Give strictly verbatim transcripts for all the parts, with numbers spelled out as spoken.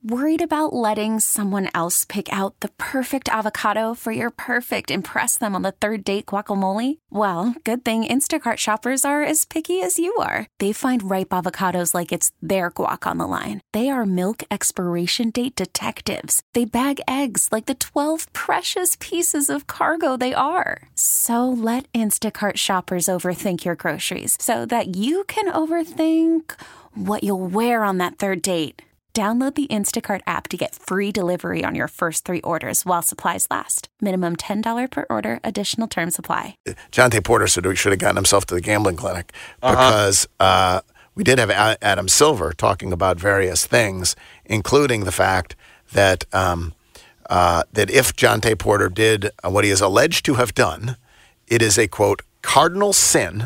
Worried about letting someone else pick out the perfect avocado for your perfect impress them on the third date guacamole? Well, good thing Instacart shoppers are as picky as you are. They find ripe avocados like it's their guac on the line. They are milk expiration date detectives. They bag eggs like the twelve precious pieces of cargo they are. So let Instacart shoppers overthink your groceries so that you can overthink what you'll wear on that third date. Download the Instacart app to get free delivery on your first three orders while supplies last. Minimum ten dollars per order. Additional terms apply. Jonte Porter said he should have gotten himself to the gambling clinic because uh-huh. uh, we did have Adam Silver talking about various things, including the fact that um, uh, that if Jonte Porter did what he is alleged to have done, it is a, quote, cardinal sin,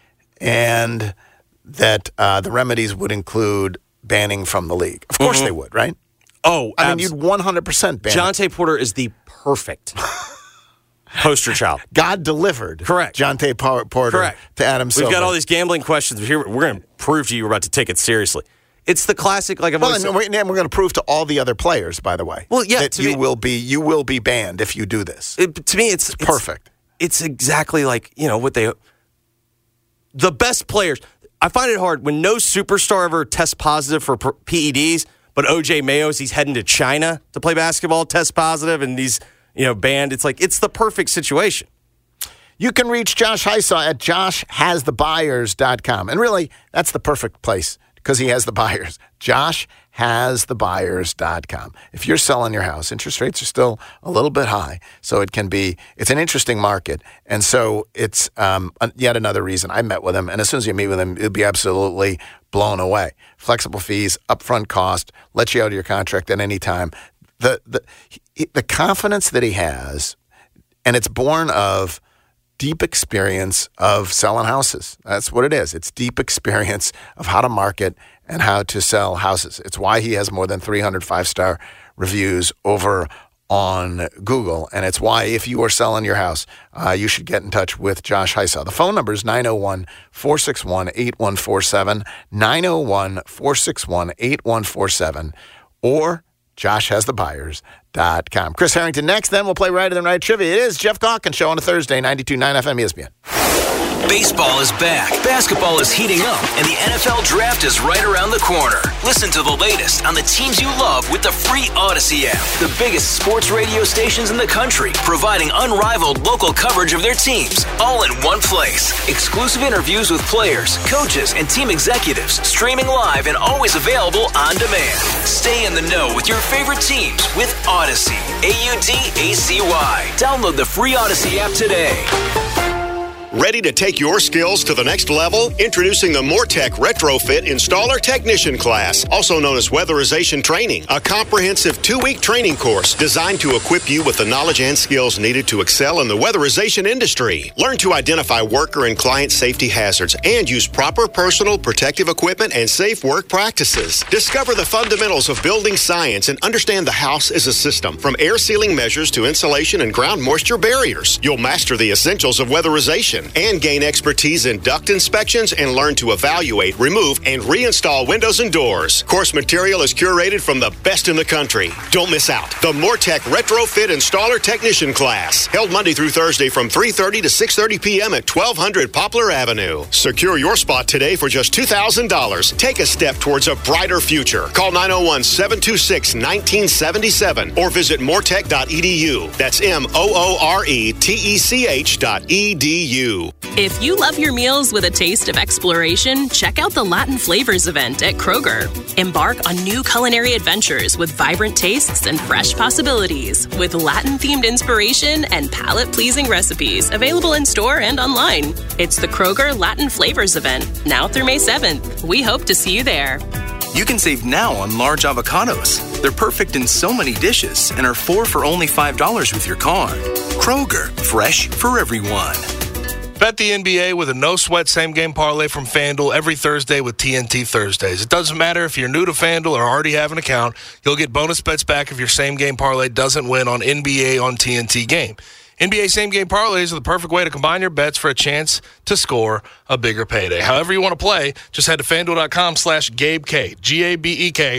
and that uh, the remedies would include banning from the league. Of course mm-hmm. they would, right? Oh, I abs- mean, you'd one hundred percent ban Jonte Porter is the perfect poster child. God delivered Correct. Jonte Porter Correct. to Adam Silver. We've got all these gambling questions. Here, we're going to prove to you we're about to take it seriously. It's the classic, like I've well, always and said. we're, we're going to prove to all the other players, by the way, well, yeah, that you me, will be you will be banned if you do this. It, to me, it's, it's perfect. It's, it's exactly like, you know, what they – the best players – I find it hard when no superstar ever tests positive for P E Ds, but O J Mayo's, he's heading to China to play basketball, tests positive, and he's, you know, banned. It's like, it's the perfect situation. You can reach Josh Hysaw at josh has the buyers dot com. And really, that's the perfect place because he has the buyers. josh has the buyers dot com. If you're selling your house, interest rates are still a little bit high. So it can be, it's an interesting market. And so it's um, yet another reason. I met with him. And as soon as you meet with him, you'll be absolutely blown away. Flexible fees, upfront cost, let you out of your contract at any time. The, the, the confidence that he has, and it's born of deep experience of selling houses. That's what it is. It's deep experience of how to market and how to sell houses. It's why he has more than three hundred five-star reviews over on Google. And it's why if you are selling your house, uh, you should get in touch with Josh Hysaw. The phone number is nine oh one, four six one, eight one four seven, nine oh one, four six one, eight one four seven, or josh has the buyers dot com. Chris Harrington next, then we'll play Right and Right Trivia. It is Jeff Calkins Show on a Thursday, ninety-two point nine F M E S P N. Baseball is back, basketball is heating up, and the N F L Draft is right around the corner. Listen to the latest on the teams you love with the free Odyssey app. The biggest sports radio stations in the country, providing unrivaled local coverage of their teams, all in one place. Exclusive interviews with players, coaches, and team executives, streaming live and always available on demand. Stay in the know with your favorite teams with Odyssey. A U D A C Y. Download the free Odyssey app today. Ready to take your skills to the next level? Introducing the Mortec Retrofit Installer Technician class, also known as Weatherization Training, a comprehensive two-week training course designed to equip you with the knowledge and skills needed to excel in the weatherization industry. Learn to identify worker and client safety hazards and use proper personal protective equipment and safe work practices. Discover the fundamentals of building science and understand the house as a system, from air sealing measures to insulation and ground moisture barriers. You'll master the essentials of weatherization and gain expertise in duct inspections and learn to evaluate, remove, and reinstall windows and doors. Course material is curated from the best in the country. Don't miss out. The Mortec Retrofit Installer Technician class, held Monday through Thursday from three thirty to six thirty p.m. at twelve hundred Poplar Avenue. Secure your spot today for just two thousand dollars. Take a step towards a brighter future. Call nine oh one, seven two six, one nine seven seven or visit mortec dot e d u. That's M O O R E T E C H dot E D U. If you love your meals with a taste of exploration, check out the Latin Flavors event at Kroger. Embark on new culinary adventures with vibrant tastes and fresh possibilities, with Latin-themed inspiration and palate-pleasing recipes available in store and online. It's the Kroger Latin Flavors event, now through May seventh. We hope to see you there. You can save now on large avocados. They're perfect in so many dishes and are four for only five dollars with your card. Kroger, fresh for everyone. Bet the N B A with a no-sweat same-game parlay from FanDuel every Thursday with T N T Thursdays. It doesn't matter if you're new to FanDuel or already have an account. You'll get bonus bets back if your same-game parlay doesn't win on N B A on T N T Game. N B A same-game parlays are the perfect way to combine your bets for a chance to score a bigger payday. However you want to play, just head to FanDuel.com slash GabeK, G A B E K,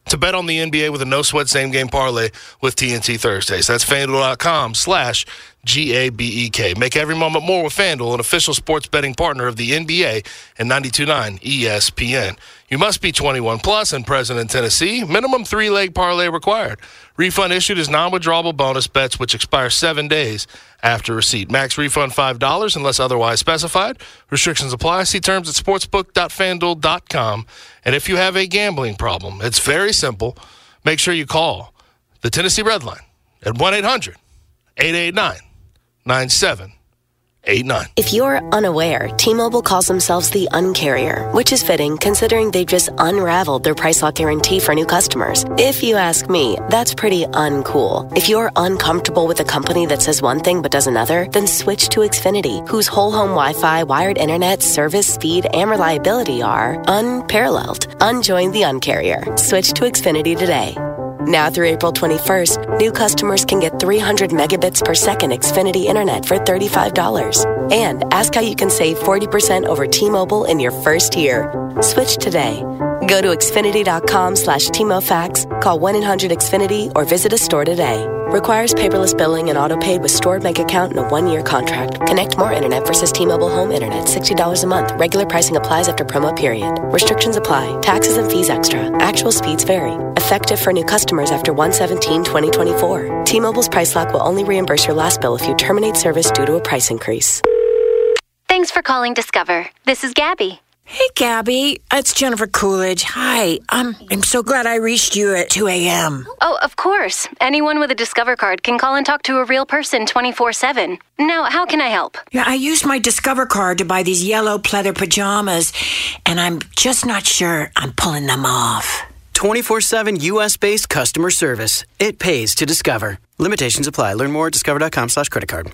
to bet on the N B A with a no-sweat same-game parlay with T N T Thursdays. That's FanDuel.com slash G A B E K. Make every moment more with FanDuel, an official sports betting partner of the N B A and ninety-two point nine E S P N. You must be twenty-one plus and present in Tennessee. Minimum three-leg parlay required. Refund issued as non-withdrawable bonus bets, which expire seven days after receipt. Max refund five dollars unless otherwise specified. Restrictions apply. See terms at sportsbook dot fan duel dot com. And if you have a gambling problem, it's very simple. Make sure you call the Tennessee Red Line at one eight hundred eight eight nine nine seven eight nine. If you're unaware, T-Mobile calls themselves the uncarrier, which is fitting considering they've just unraveled their price lock guarantee for new customers. If you ask me, that's pretty uncool. If you're uncomfortable with a company that says one thing but does another, then switch to Xfinity, whose whole home Wi-Fi, wired internet, service, speed, and reliability are unparalleled. Unjoin the uncarrier. Switch to Xfinity today. Now through April twenty-first, new customers can get three hundred megabits per second Xfinity Internet for thirty-five dollars. And ask how you can save forty percent over T-Mobile in your first year. Switch today. Go to Xfinity.com slash T-Mofax, call one eight hundred X Finity, or visit a store today. Requires paperless billing and auto-paid with stored bank account and a one-year contract. Connect more Internet versus T-Mobile Home Internet, sixty dollars a month. Regular pricing applies after promo period. Restrictions apply. Taxes and fees extra. Actual speeds vary. Effective for new customers after one seventeen twenty twenty-four. T-Mobile's price lock will only reimburse your last bill if you terminate service due to a price increase. Thanks for calling Discover. This is Gabby. Hey, Gabby. It's Jennifer Coolidge. Hi. Um, I'm so glad I reached you at two a.m. Oh, of course. Anyone with a Discover card can call and talk to a real person twenty-four seven. Now, how can I help? Yeah, I used my Discover card to buy these yellow pleather pajamas, and I'm just not sure I'm pulling them off. twenty-four seven U S-based customer service. It pays to Discover. Limitations apply. Learn more at discover.com slash credit card.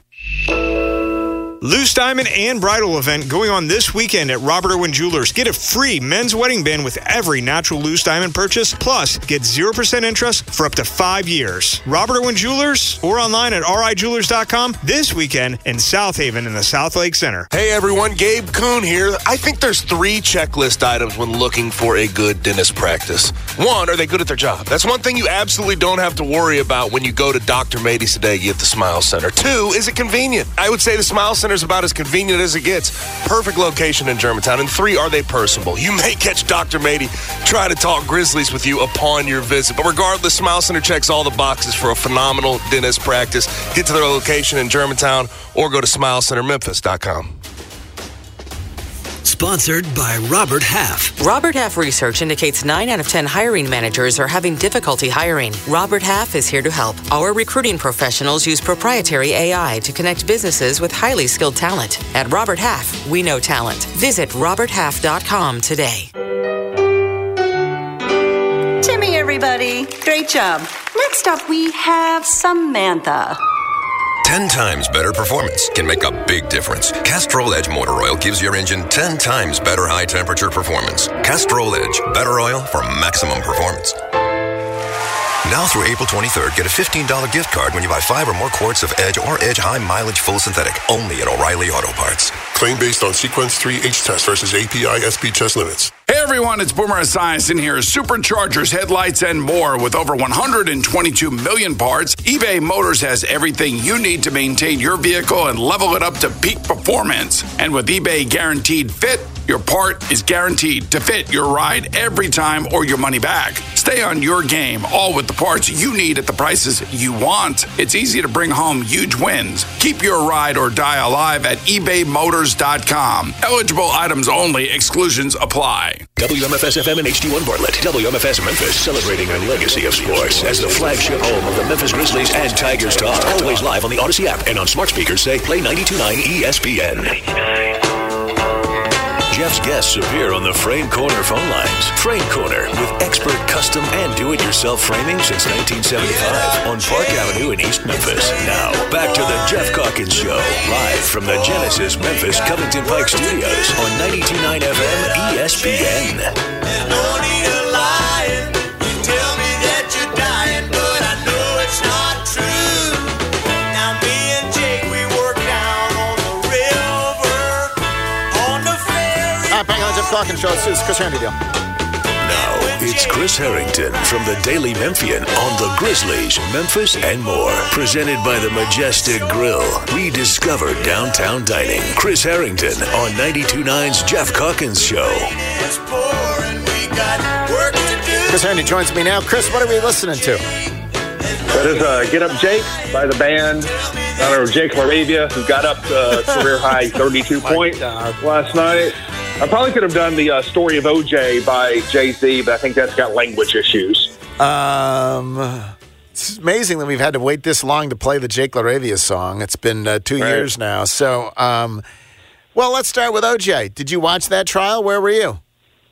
Loose Diamond and Bridal event going on this weekend at Robert Irwin Jewelers. Get a free men's wedding band with every natural Loose Diamond purchase. Plus, get zero percent interest for up to five years. Robert Irwin Jewelers or online at R I jewelers dot com this weekend in South Haven in the South Lake Center. Hey everyone, Gabe Kuhn here. I think there's three checklist items when looking for a good dentist practice. One, are they good at their job? That's one thing you absolutely don't have to worry about when you go to Doctor Mady's today at the Smile Center. Two, is it convenient? I would say the Smile Center is about as convenient as it gets. Perfect location in Germantown. And three, are they personable? You may catch Doctor Mady try to talk Grizzlies with you upon your visit. But regardless, Smile Center checks all the boxes for a phenomenal dentist practice. Get to their location in Germantown or go to smile center memphis dot com. Sponsored by Robert Half. Robert Half research indicates nine out of ten hiring managers are having difficulty hiring. Robert Half is here to help. Our recruiting professionals use proprietary A I to connect businesses with highly skilled talent. At Robert Half, we know talent. Visit robert half dot com today. Timmy, everybody. Great job. Next up, we have Samantha. Ten times better performance can make a big difference. Castrol Edge Motor Oil gives your engine ten times better high-temperature performance. Castrol Edge, better oil for maximum performance. Now through April twenty-third, get a fifteen dollars gift card when you buy five or more quarts of Edge or Edge High Mileage Full Synthetic, only at O'Reilly Auto Parts. Claim based on Sequence three H test versus A P I S P test limits. Hey everyone, it's Boomer Esiason here. Superchargers, headlights, and more. With over one hundred twenty-two million parts, eBay Motors has everything you need to maintain your vehicle and level it up to peak performance. And with eBay Guaranteed Fit, your part is guaranteed to fit your ride every time or your money back. Stay on your game, all with the parts you need at the prices you want. It's easy to bring home huge wins. Keep your ride or die alive at ebay motors dot com. Eligible items only. Exclusions apply. W M F S F M and H D one Bartlett. W M F S Memphis, celebrating a legacy of sports as the flagship home of the Memphis Grizzlies and Tigers talk. Always live on the Odyssey app and on smart speakers. Say play ninety-two point nine E S P N. Jeff's guests appear on the Frame Corner phone lines. Frame Corner, with expert custom and do-it-yourself framing since nineteen seventy-five on Park Avenue in East Memphis. Now, back to the Jeff Calkins Show, live from the Genesis Memphis Covington Pike Studios on ninety-two point nine F M E S P N. Jeff Calkins Show. It's Chris Handy deal. Now, it's Here's Chris Harrington from the Daily Memphian on the Grizzlies, Memphis, and more. Presented by the Majestic Grill. Rediscover downtown dining. Chris Harrington on ninety-two point nine's Jeff Calkins Show. Chris Harrington joins me now. Chris, what are we listening to? That is uh, Get Up Jake by the band. I don't know, Jake LaRavia, who got up to career high thirty-two points last night. I probably could have done the uh, Story of O J by Jay-Z, but I think that's got language issues. Um, it's amazing that we've had to wait this long to play the Jake LaRavia song. It's been uh, two right. years now. So, um, well, let's start with O J. Did you watch that trial? Where were you?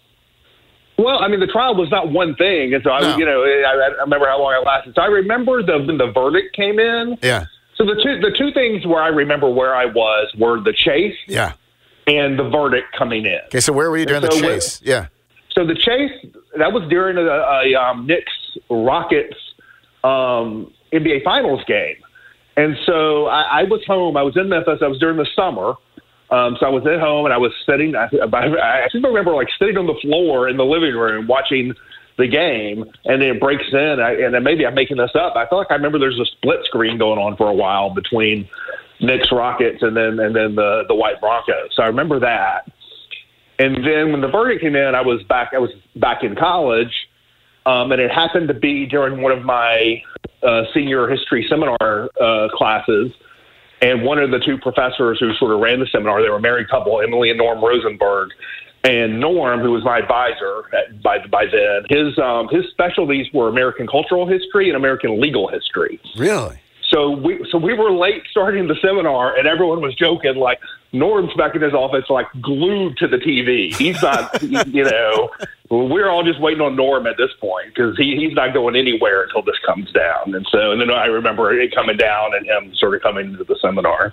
Well, I mean, the trial was not one thing, and so I, no. you know, I, I remember how long it lasted. So I remember the when the verdict came in. Yeah. So the two the two things where I remember where I was were the chase. Yeah. And the verdict coming in. Okay, so where were you during so the chase? With, yeah. So the chase, that was during a, a um, Knicks Rockets um, N B A Finals game. And so I, I was home. I was in Memphis. I was during the summer. Um, so I was at home and I was sitting. I, I, I remember like sitting on the floor in the living room watching the game, and then it breaks in. I, and then maybe I'm making this up. I feel like I remember there's a split screen going on for a while between Knicks Rockets and then and then the the White Broncos. So I remember that. And then when the verdict came in, I was back. I was back in college, um, and it happened to be during one of my uh, senior history seminar uh, classes. And one of the two professors who sort of ran the seminar, they were a married couple, Emily and Norm Rosenberg. And Norm, who was my advisor at, by by then, his um, his specialties were American cultural history and American legal history. Really? So we so we were late starting the seminar, and everyone was joking, like, Norm's back in his office, like, glued to the T V. He's not, you know, we're all just waiting on Norm at this point because he, he's not going anywhere until this comes down. And so, and then I remember it coming down and him sort of coming to the seminar.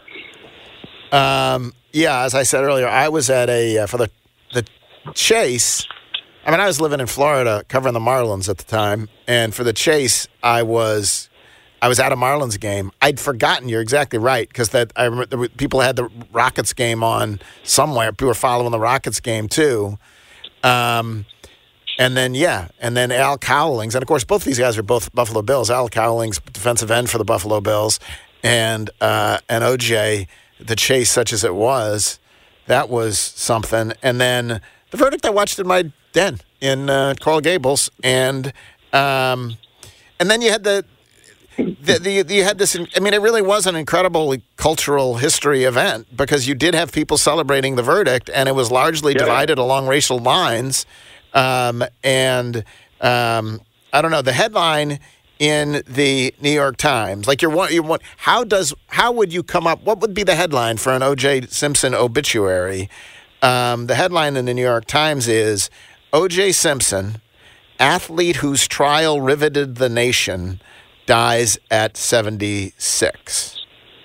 Um, yeah, as I said earlier, I was at a, uh, for the, the chase, I mean, I was living in Florida covering the Marlins at the time. And for the chase, I was... I was at a Marlins game. I'd forgotten. You're exactly right because that I remember people had the Rockets game on somewhere. People were following the Rockets game too, um, and then yeah, and then Al Cowlings, and of course both these guys are both Buffalo Bills. Al Cowlings, defensive end for the Buffalo Bills, and uh, and O J, the chase such as it was, that was something. And then the verdict I watched in my den in uh, Coral Gables, and um, and then you had the. The, the, the, you had this, I mean, it really was an incredible cultural history event because you did have people celebrating the verdict, and it was largely yeah. divided along racial lines. Um, and um, I don't know, the headline in the New York Times, like you're one, you're one, how does, how would you come up, what would be the headline for an O J Simpson obituary? Um, the headline in the New York Times is, O J Simpson, athlete whose trial riveted the nation, dies at seventy-six.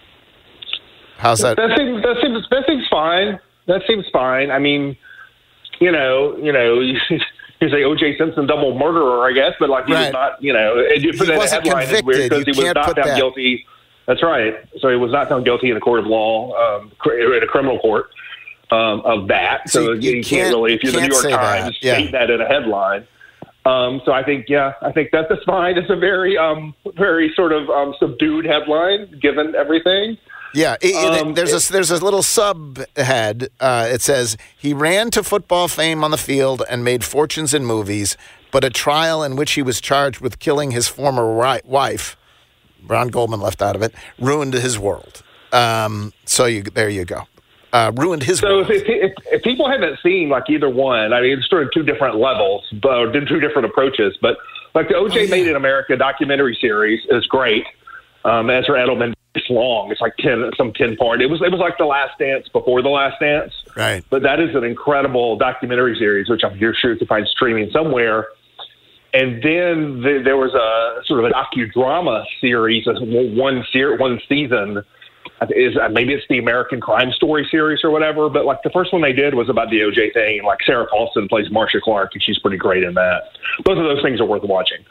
How's that? That seems, that seems that seems fine. That seems fine. I mean, you know, you know, you say O J Simpson double murderer, I guess, but like he right. was not, you know, you put he that wasn't headline is weird because he was not found that. guilty. That's right. So he was not found guilty in a court of law, um, in a criminal court um, of that. So, so you, you can't, can't really, if you're the New York Times, yeah. state that in a headline. Um, so I think, yeah, I think that that's fine. It's a very, um, very sort of um, subdued headline, given everything. Yeah, it, um, there's a there's a little subhead. Uh, it says he ran to football fame on the field and made fortunes in movies, but a trial in which he was charged with killing his former ri- wife, Ron Goldman left out of it, ruined his world. Um, so you there you go. Uh, ruined his. So if, if, if people haven't seen like either one, I mean, it's sort of two different levels, but two different approaches. But like the O J oh, yeah. Made in America documentary series is great. Um, Ezra Edelman, it's long. It's like ten, some ten part. It was it was like The Last Dance before The Last Dance. Right. But that is an incredible documentary series, which I'm sure you can find streaming somewhere. And then the, there was a sort of a docudrama series, one ser- one season. Is uh, maybe it's the American Crime Story series or whatever, but like the first one they did was about the O J thing, and like Sarah Paulson plays Marcia Clark, and she's pretty great in that. Both of those things are worth watching.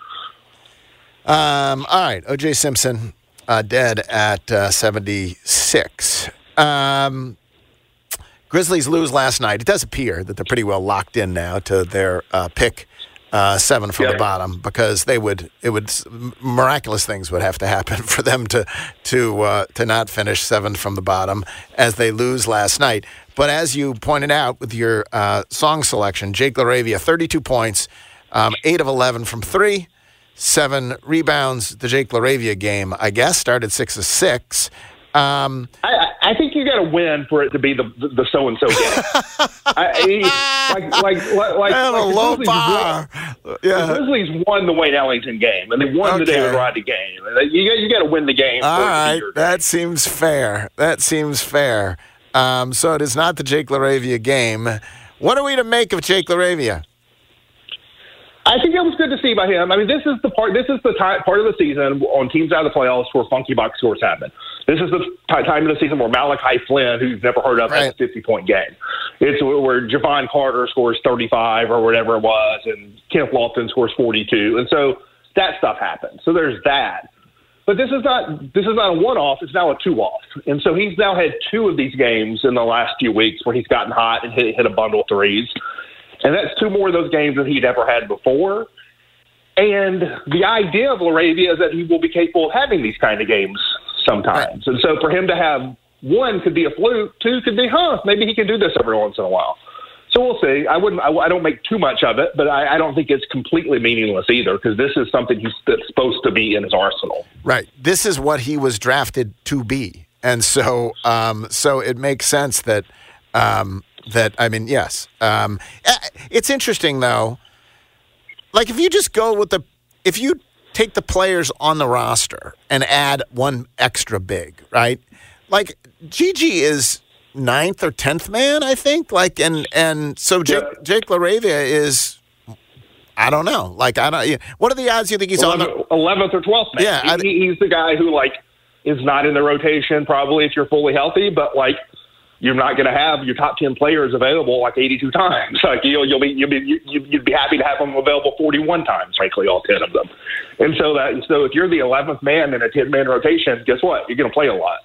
Um, all right, O J Simpson uh, dead at uh, seventy-six. Um, Grizzlies lose last night. It does appear that they're pretty well locked in now to their uh, pick uh, seven from Yep. the bottom, because they would it would miraculous things would have to happen for them to to uh, to not finish seven from the bottom as they lose last night. But as you pointed out with your uh, song selection, Jake LaRavia, thirty-two points, um, eight of eleven from three, seven rebounds. The Jake LaRavia game, I guess, started six of six. Um, I, I think you got to win for it to be the the so and so game. I, like like like like, I have like a the low Grizzlies bar. Won, Yeah. The Grizzlies won the Wayne Ellington game, and they won Okay. the David Rodney game. And you got you got to win the game. All for it to be right, your that seems fair. That seems fair. Um, so it is not the Jake LaRavia game. What are we to make of Jake LaRavia? I think it was good to see by him. I mean, this is the part. This is the time, part of the season on teams out of the playoffs where funky box scores happen. This is the t- time of the season where Malachi Flynn, who you've never heard of, has a fifty-point game. It's where Javon Carter scores thirty-five or whatever it was, and Kenneth Lofton scores forty-two, and so that stuff happens. So there's that. But this is not this is not a one-off. It's now a two-off, and so he's now had two of these games in the last few weeks where he's gotten hot and hit, hit a bundle of threes. And that's two more of those games than he'd ever had before. And the idea of LaRavia is that he will be capable of having these kind of games sometimes. And so for him to have one could be a fluke, two could be, huh, maybe he can do this every once in a while. So we'll see. I wouldn't. I, I don't make too much of it, but I, I don't think it's completely meaningless either, because this is something he's that's supposed to be in his arsenal. Right. This is what he was drafted to be, and so um, so it makes sense that. Um, That, I mean, yes. Um, it's interesting, though. Like, if you just go with the, if you take the players on the roster and add one extra big, right? Like, Gigi is ninth or tenth man, I think. Like, and and so Jake, yep. Jake LaRavia is, I don't know. Like, I don't. What are the odds you think he's eleventh, on the eleventh or twelfth man? Yeah, he, he's the guy who like is not in the rotation probably if you're fully healthy, but like. You're not going to have your top ten players available like eighty-two times. Like you'll, you'll be, you'll be, you, you'd be happy to have them available forty-one times, frankly, all ten of them. And so that, so if you're the eleventh man in a ten-man rotation, guess what? You're going to play a lot.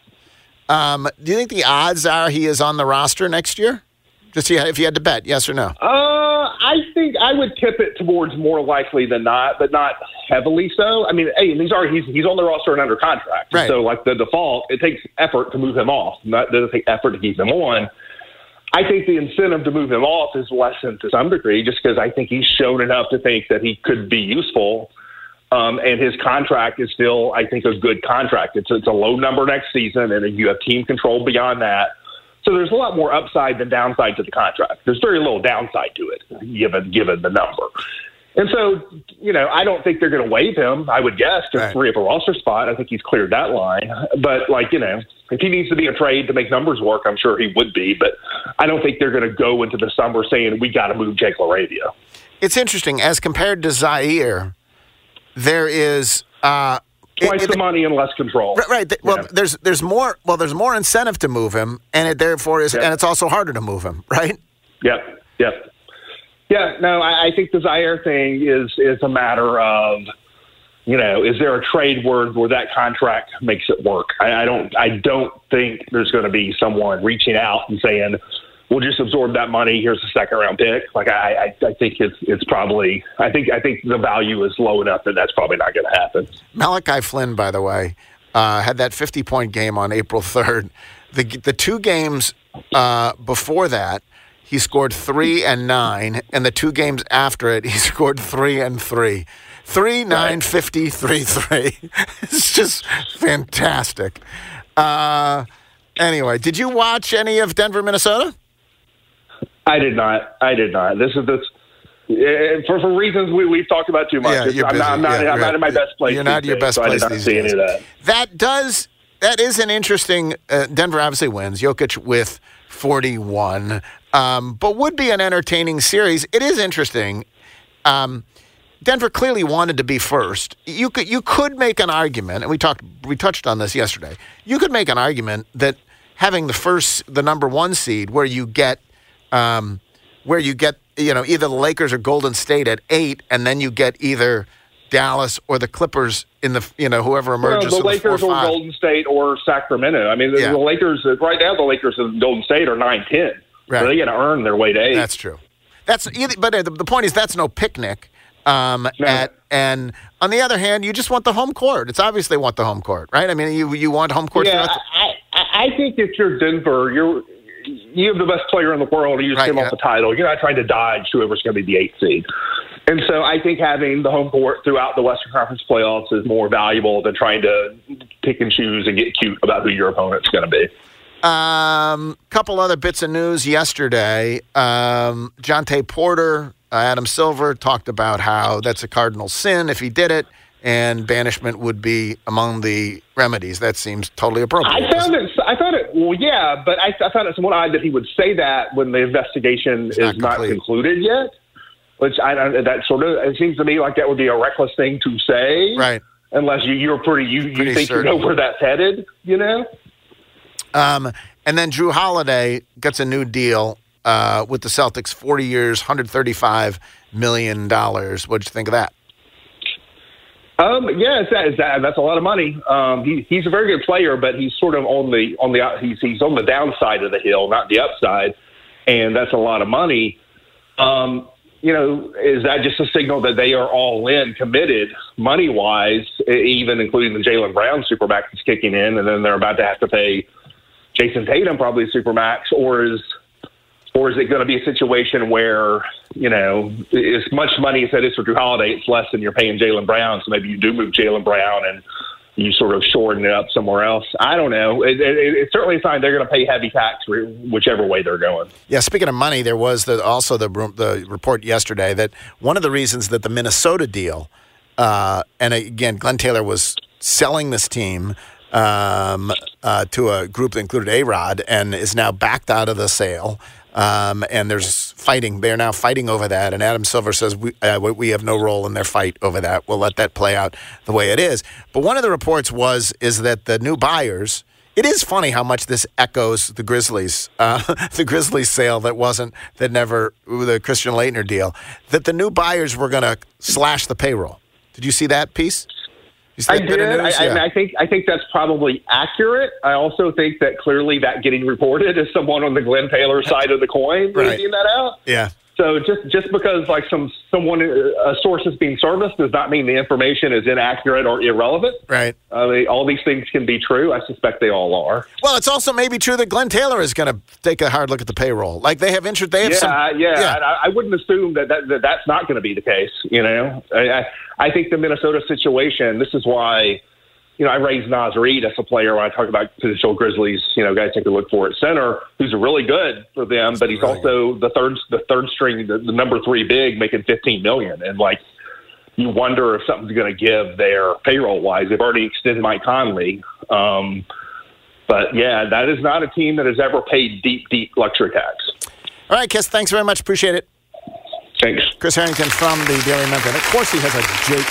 Um, do you think the odds are he is on the roster next year? Just if you had to bet, yes or no? Uh, I think I would tip it towards more likely than not, but not heavily so. I mean, hey, these are he's he's on the roster and under contract. Right. So, like the default, it takes effort to move him off. Not doesn't take effort to keep him on. I think the incentive to move him off is lessened to some degree, just because I think he's shown enough to think that he could be useful. Um, and his contract is still, I think, a good contract. It's it's a low number next season, and then you have team control beyond that. So there's a lot more upside than downside to the contract. There's very little downside to it, given given the number. And so, you know, I don't think they're going to waive him, I would guess, to right. free up a roster spot. I think he's cleared that line. But, like, you know, if he needs to be a trade to make numbers work, I'm sure he would be. But I don't think they're going to go into the summer saying, we got to move Jake LaRavia. It's interesting. As compared to Zaire, there is uh, – Twice it, the money and less control. Right. right. Well, yeah. there's there's more. Well, there's more incentive to move him, and it therefore is, yep. and it's also harder to move him. Right. Yep. Yep. Yeah. No, I, I think the Zaire thing is is a matter of, you know, is there a trade word where that contract makes it work? I, I don't. I don't think there's going to be someone reaching out and saying, we'll just absorb that money. Here's a second round pick. Like I, I, I think it's it's probably. I think I think the value is low enough that that's probably not going to happen. Malachi Flynn, by the way, uh, had that fifty point game on April third. The the two games uh, before that, he scored three and nine, and the two games after it, he scored three and three. Three, nine, right. fifty, three, three. It's just fantastic. Uh, anyway, did you watch any of Denver, Minnesota? I did not. I did not. This is this uh, for for reasons we we've talked about too much. Yeah, you're I'm busy. not. I'm not, yeah, I'm not in my best place. You're not your best so place I did not these see days. Any of that. That does. That is an interesting. Uh, Denver obviously wins. Jokic with forty-one, um, but would be an entertaining series. It is interesting. Um, Denver clearly wanted to be first. You could you could make an argument, and we talked we touched on this yesterday. You could make an argument that having the first, the number one seed, where you get. Um, where you get, you know, either the Lakers or Golden State at eight, and then you get either Dallas or the Clippers in the, you know, whoever emerges. Well, the Lakers Lakers or Golden State or Sacramento. I mean, the, yeah. the Lakers, right now, the Lakers and Golden State are nine ten. Right. So they got to earn their way to eight. That's true. That's, but the, the point is that's no picnic. Um, No. at, and on the other hand, you just want the home court. It's obvious they want the home court, right? I mean, you you want home court. Yeah, throughout the- I, I, I think if you're Denver, you're you have the best player in the world, and you just Right, give yeah. off the title. You're not trying to dodge whoever's going to be the eighth seed. And so I think having the home court throughout the Western Conference playoffs is more valuable than trying to pick and choose and get cute about who your opponent's going to be. Um, couple other bits of news yesterday. Um, Jonte Porter, uh, Adam Silver talked about how that's a cardinal sin if he did it, and banishment would be among the remedies. That seems totally appropriate. I found it. I thought it. Well, yeah, but I, I found it somewhat odd that he would say that when the investigation It's is not not, complete. concluded yet. Which I don't. That sort of. It seems to me like that would be a reckless thing to say, Right. Unless you, you're pretty. You, you Pretty think certain. you know where that's headed. You know. Um, and then Drew Holiday gets a new deal uh, with the Celtics, forty years, one hundred thirty-five million dollars. What'd you think of that? Um, yeah, it's that, it's that, that's a lot of money. Um, he, he's a very good player, but he's sort of on the on the he's he's on the downside of the hill, not the upside, and that's a lot of money. Um, you know, is that just a signal that they are all in, committed, money wise, even including the Jaylen Brown supermax is kicking in, and then they're about to have to pay Jason Tatum probably supermax, or is or is it going to be a situation where, you know, as much money as that is for Drew Holiday, it's less than you're paying Jaylen Brown, so maybe you do move Jaylen Brown and you sort of shorten it up somewhere else. I don't know. It, it, it's certainly a sign they're going to pay heavy tax whichever way they're going. Yeah, speaking of money, there was the, also the the report yesterday that one of the reasons that the Minnesota deal, uh, and again, Glenn Taylor was selling this team um, uh, to a group that included A-Rod and is now backed out of the sale. Um, and there's fighting. They're now fighting over that. And Adam Silver says we uh, we have no role in their fight over that. We'll let that play out the way it is. But one of the reports was is that the new buyers. It is funny how much this echoes the Grizzlies, uh, the Grizzlies sale that wasn't that never the Christian Laettner deal. That the new buyers were going to slash the payroll. Did you see that piece? You see I that did. bit of news? I, I, Yeah. mean, I think I think that's probably accurate. I also think that clearly that getting reported as someone on the Glenn Taylor side of the coin Right. leaving that out. Yeah. So just just because like some someone a source is being serviced does not mean the information is inaccurate or irrelevant. Right. Uh, they, all these things can be true. I suspect they all are. Well, it's also maybe true that Glenn Taylor is going to take a hard look at the payroll. Like they have interest. They have yeah, some. yeah, yeah. I, I wouldn't assume that, that, that that's not going to be the case. You know, I, I, I think the Minnesota situation. This is why, you know, I raised Naz Reid as a player when I talk about potential Grizzlies. You know, guys think to look for at center, who's really good for them, but he's really also the third, the third string, the, the number three big, making fifteen million, and like. You wonder if something's going to give there payroll-wise. They've already extended Mike Conley. Um, but, yeah, that is not a team that has ever paid deep, deep luxury tax. All right, Kiss, thanks very much. Appreciate it. Thanks. Chris Harrington from the Daily Memphis. And of course he has a Jake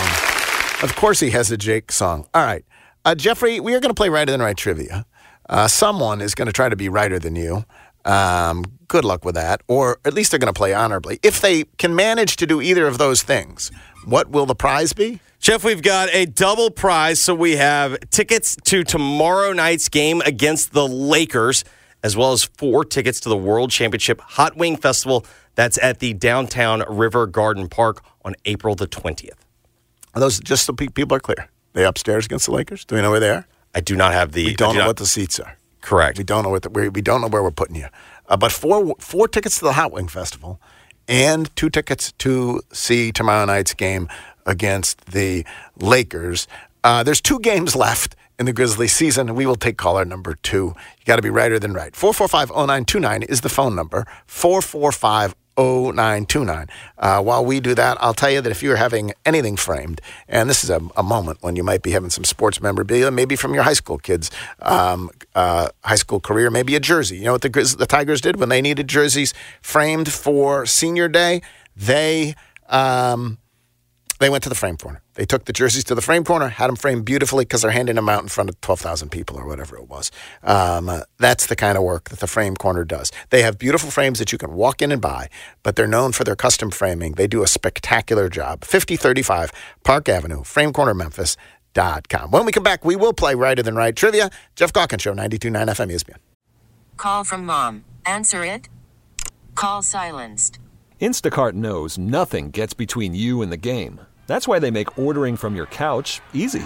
song. Of course he has a Jake song. All right. Uh, Jeffrey, we are going to play Righter Than Right trivia. Uh, someone is going to try to be righter than you. Um, good luck with that. Or at least they're going to play honorably. If they can manage to do either of those things, what will the prize be? Jeff, we've got a double prize. So we have tickets to tomorrow night's game against the Lakers, as well as four tickets to the World Championship Hot Wing Festival. That's at the downtown River Garden Park on April the twentieth. Are those just so pe- people are clear? They upstairs against the Lakers? Do we know where they are? I do not have the. We don't do know not, what the seats are. Correct. We don't know what the, we, we don't know where we're putting you. Uh, but four four tickets to the Hot Wing Festival and two tickets to see tomorrow night's game against the Lakers. Uh, there's two games left in the Grizzlies season, and we will take caller number two. You got to be righter than right. four four five oh nine two nine is the phone number. four four five oh nine two nine. Uh, while we do that, I'll tell you that if you're having anything framed, and this is a, a moment when you might be having some sports memorabilia, maybe from your high school kids' um, uh, high school career, maybe a jersey. You know what the, Grizz- the Tigers did when they needed jerseys framed for senior day? They um, they went to the frame corner. They took the jerseys to the frame corner, had them framed beautifully because they're handing them out in front of twelve thousand people or whatever it was. Um, uh, that's the kind of work that the frame corner does. They have beautiful frames that you can walk in and buy, but they're known for their custom framing. They do a spectacular job. fifty thirty-five Park Avenue, frame corner memphis dot com. When we come back, we will play Righter Than Right trivia. Jeff Calkins Show, ninety-two point nine F M E S P N. Call from mom. Answer it. Call silenced. Instacart knows nothing gets between you and the game. That's why they make ordering from your couch easy.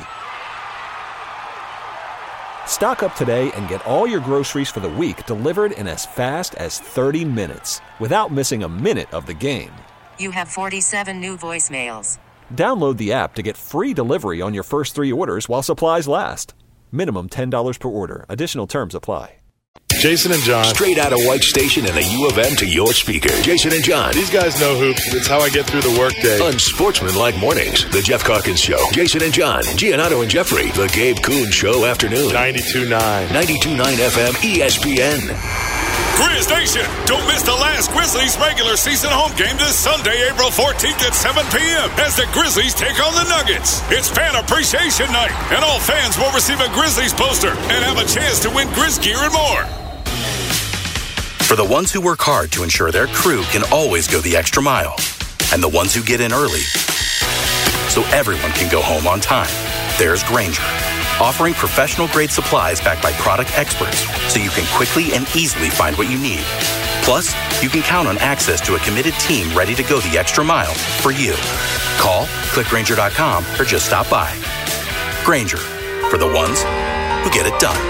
Stock up today and get all your groceries for the week delivered in as fast as thirty minutes without missing a minute of the game. You have forty-seven new voicemails. Download the app to get free delivery on your first three orders while supplies last. Minimum ten dollars per order. Additional terms apply. Jason and John. Straight out of White Station and the U of M to your speaker. Jason and John. These guys know hoops. It's how I get through the workday. Unsportsmanlike mornings. The Jeff Calkins Show. Jason and John. Giannato and Jeffrey. The Gabe Kuhn Show afternoon. ninety-two point nine. ninety-two point nine F M E S P N. Grizz Nation, don't miss the last Grizzlies regular season home game this Sunday, April fourteenth at seven p.m. as the Grizzlies take on the Nuggets. It's Fan Appreciation Night, and all fans will receive a Grizzlies poster and have a chance to win Grizz gear and more. For the ones who work hard to ensure their crew can always go the extra mile, and the ones who get in early so everyone can go home on time, there's Grainger, offering professional-grade supplies backed by product experts so you can quickly and easily find what you need. Plus, you can count on access to a committed team ready to go the extra mile for you. Call, click Grainger dot com, or just stop by. Grainger, for the ones who get it done.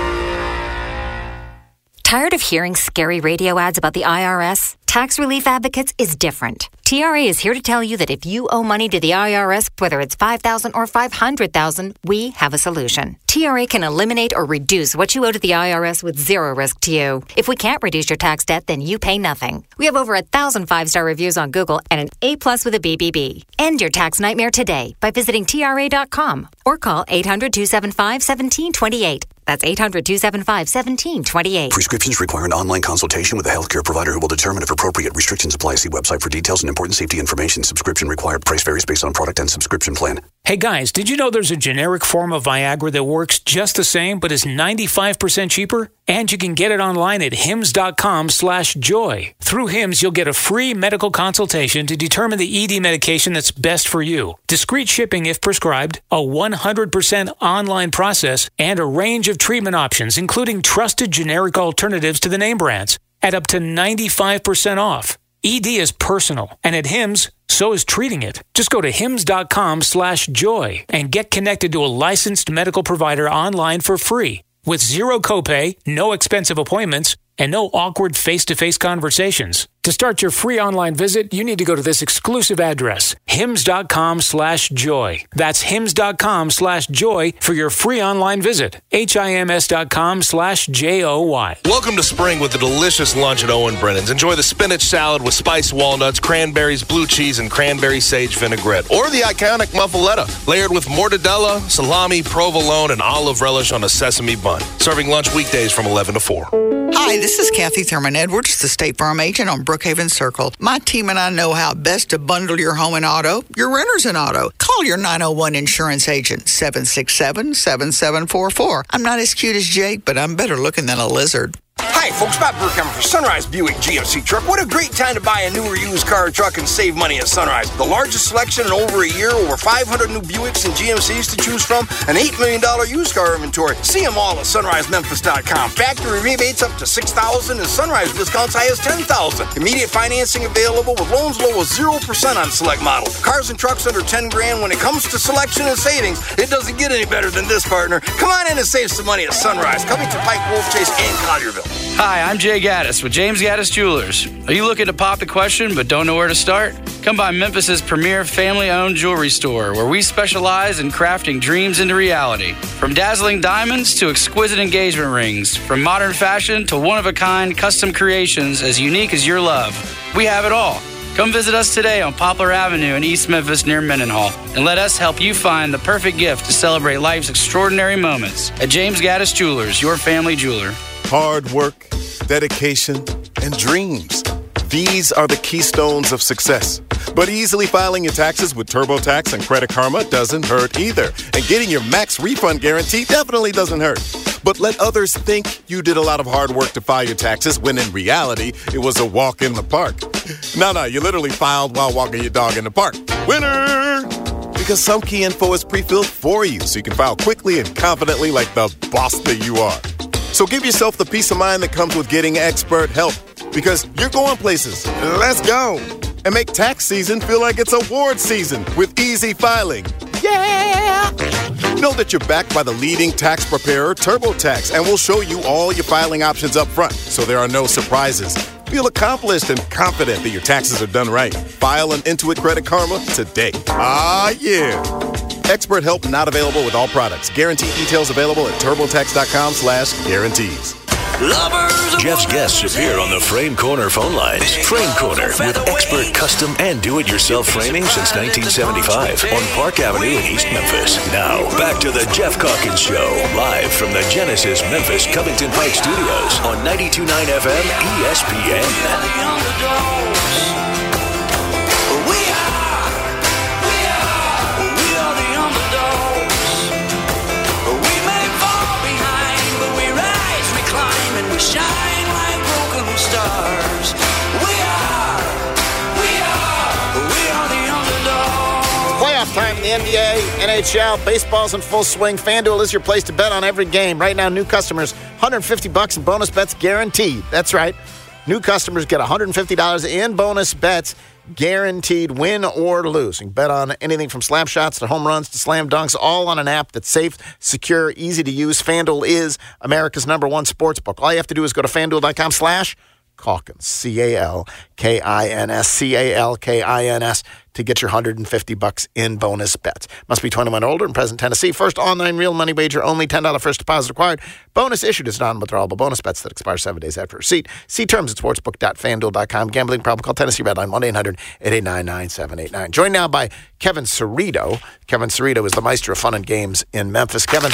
Tired of hearing scary radio ads about the I R S? Tax Relief Advocates is different. T R A is here to tell you that if you owe money to the I R S, whether it's five thousand dollars or five hundred thousand dollars, we have a solution. T R A can eliminate or reduce what you owe to the I R S with zero risk to you. If we can't reduce your tax debt, then you pay nothing. We have over a thousand five-star reviews on Google and an A-plus with a B B B. End your tax nightmare today by visiting T R A dot com or call eight hundred, two seven five, one seven two eight. That's eight hundred, two seven five, one seven two eight. Prescriptions require an online consultation with a healthcare provider who will determine if appropriate. Restrictions apply. See website for details and important safety information. Subscription required. Price varies based on product and subscription plan. Hey guys, did you know there's a generic form of Viagra that works just the same but is ninety-five percent cheaper? And you can get it online at hims dot com slash joy. Through Hims, you'll get a free medical consultation to determine the E D medication that's best for you. Discreet shipping if prescribed, a one hundred percent online process, and a range of treatment options, including trusted generic alternatives to the name brands, at up to ninety-five percent off. E D is personal, and at Hims, so is treating it. Just go to hims dot com slash joy and get connected to a licensed medical provider online for free with zero copay, no expensive appointments, and no awkward face-to-face conversations. To start your free online visit, you need to go to this exclusive address, hims dot com slash joy. That's hims dot com slash joy for your free online visit. H I M S dot com slash J O Y. Welcome to spring with a delicious lunch at Owen Brennan's. Enjoy the spinach salad with spiced walnuts, cranberries, blue cheese, and cranberry sage vinaigrette. Or the iconic muffaletta, layered with mortadella, salami, provolone, and olive relish on a sesame bun. Serving lunch weekdays from eleven to four. Hi, this is Kathy Thurman Edwards, the State Farm agent on Brookhaven Circle. My team and I know how best to bundle your home and auto, your renters and auto. Call your nine oh one insurance agent, seven six seven, seven seven four four. I'm not as cute as Jake, but I'm better looking than a lizard. Hi, folks. Bob Burkheimer for Sunrise Buick G M C Truck. What a great time to buy a newer used car or truck and save money at Sunrise. The largest selection in over a year, over five hundred new Buicks and G M Cs to choose from, an eight million dollars used car inventory. See them all at sunrise memphis dot com. Factory rebates up to six thousand dollars and Sunrise discounts high as ten thousand dollars. Immediate financing available with loans low as zero percent on select models. Cars and trucks under ten grand. When it comes to selection and savings, it doesn't get any better than this, partner. Come on in and save some money at Sunrise. Coming to Pike, Wolf Chase, and Collierville. Hi, I'm Jay Gaddis with James Gaddis Jewelers. Are you looking to pop the question but don't know where to start? Come by Memphis's premier family-owned jewelry store where we specialize in crafting dreams into reality. From dazzling diamonds to exquisite engagement rings, from modern fashion to one-of-a-kind custom creations as unique as your love. We have it all. Come visit us today on Poplar Avenue in East Memphis near Mendenhall and let us help you find the perfect gift to celebrate life's extraordinary moments at James Gaddis Jewelers, your family jeweler. Hard work, dedication, and dreams. These are the keystones of success. But easily filing your taxes with TurboTax and Credit Karma doesn't hurt either. And getting your max refund guarantee definitely doesn't hurt. But let others think you did a lot of hard work to file your taxes when in reality, it was a walk in the park. No, no, you literally filed while walking your dog in the park. Winner! Because some key info is pre-filled for you so you can file quickly and confidently like the boss that you are. So give yourself the peace of mind that comes with getting expert help because you're going places. Let's go. and make tax season feel like it's award season with easy filing. Yeah! Know that you're backed by the leading tax preparer, TurboTax, and we'll show you all your filing options up front, so there are no surprises. Feel accomplished and confident that your taxes are done right. File an Intuit Credit Karma today. Ah, yeah. Expert help not available with all products. Guarantee details available at TurboTax.com slash guarantees. Jeff's guests appear on the Frame Corner phone lines. Frame Corner with expert custom and do-it-yourself framing since nineteen seventy-five on Park Avenue in East Memphis. Now, back to the Jeff Calkins Show, live from the Genesis Memphis Covington Park Studios on ninety-two point nine F M E S P N. Shine like broken stars. We are, we are, we are the underdogs. Playoff time in the N B A, N H L, baseball's in full swing. FanDuel is your place to bet on every game. Right now, new customers, one hundred fifty bucks in bonus bets guaranteed. That's right. New customers get one hundred fifty dollars in bonus bets guaranteed, win or lose. You can bet on anything from slap shots to home runs to slam dunks, all on an app that's safe, secure, easy to use. FanDuel is America's number one sports book. All you have to do is go to FanDuel.com slash Calkins, C A L K I N S, C A L K I N S, to get your one hundred fifty bucks in bonus bets. Must be twenty-one or older in present Tennessee. First online real money wager only, ten dollars first deposit required. Bonus issued as non-withdrawable bonus bets that expire seven days after receipt. See terms at sportsbook dot fan duel dot com. Gambling problem? Call Tennessee Redline one eight hundred eight eight nine nine seven eight nine. Joined now by Kevin Cerrito. Kevin Cerrito is the Meister of Fun and Games in Memphis. Kevin.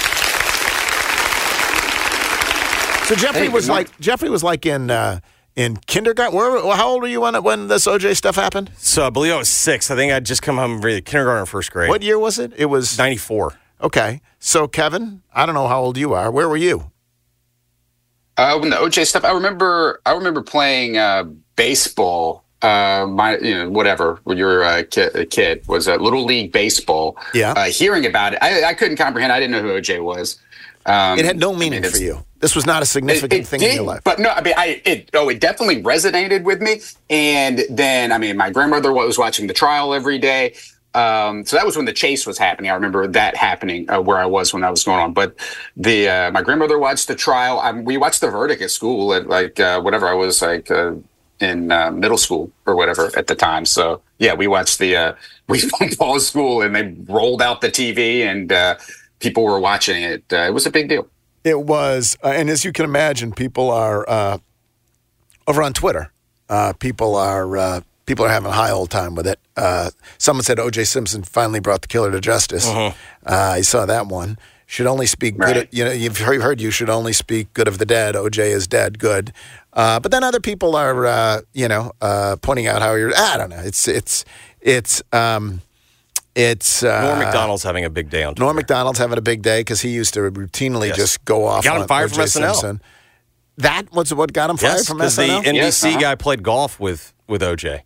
So Jeffrey hey, was like Jeffrey was like in uh, in kindergarten. Where, how old were you when when this O J stuff happened? So I believe I was six. I think I'd just come home from kindergarten or first grade. What year was it? It was ninety-four. Okay. So Kevin, I don't know how old you are. Where were you? Uh, when the O J stuff, I remember. I remember playing uh, baseball. Uh, my, you know, whatever. When you were a kid, a kid was a little league baseball. Yeah. Uh, hearing about it, I, I couldn't comprehend. I didn't know who O J was. Um, it had no meaning I mean, for you. This was not a significant it, it thing did, in your life. But no, I mean, I it oh, it definitely resonated with me. And then, I mean, my grandmother was watching the trial every day. Um, so that was when the chase was happening. I remember that happening uh, where I was when that was going on. But the uh, my grandmother watched the trial. I mean, we watched the verdict at school at like uh, whatever I was like uh, in uh, middle school or whatever at the time. So yeah, we watched the uh, we paused school and they rolled out the T V and uh, people were watching it. Uh, it was a big deal. It was, uh, and as you can imagine, people are uh, over on Twitter. Uh, people are uh, people are having a high old time with it. Uh, someone said O J Simpson finally brought the killer to justice. Uh-huh. Uh, I saw that one. Should only speak right. good. Of, you know, you've heard you should only speak good of the dead. O J is dead. Good. Uh, but then other people are, uh, you know, uh, pointing out how you're. I don't know. It's it's it's. Um, It's uh, Norm Macdonald's having a big day on Twitter. Norm Macdonald's having a big day because he used to routinely yes. just go off. Got him on fired O J from S N L. Simpson. That was what got him fired yes, from S N L? Because the N B C yes, uh-huh. guy played golf with, with O J.